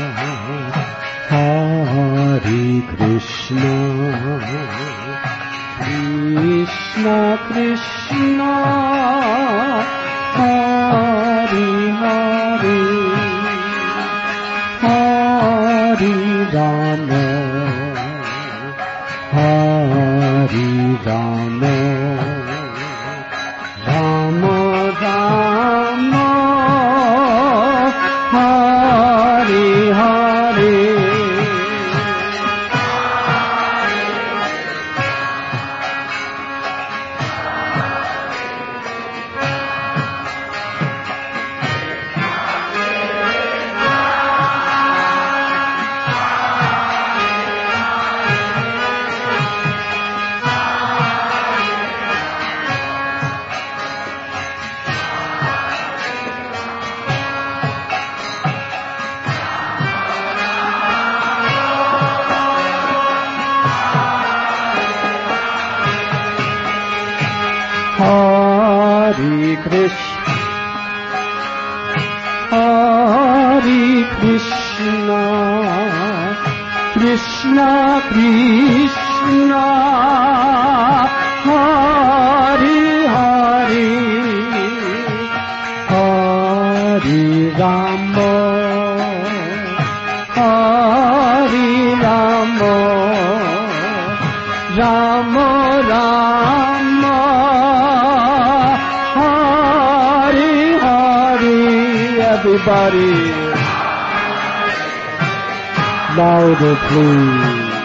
Hare Krishna, Krishna Krishna Hari Hari Hari Rama Hari Rama Rama Rama Hari Hari Hare Krishna, Hare Krishna, Krishna Krishna, Hare Hare, Hare Rama, Hare Rama, Rama Rama. Everybody, louder please.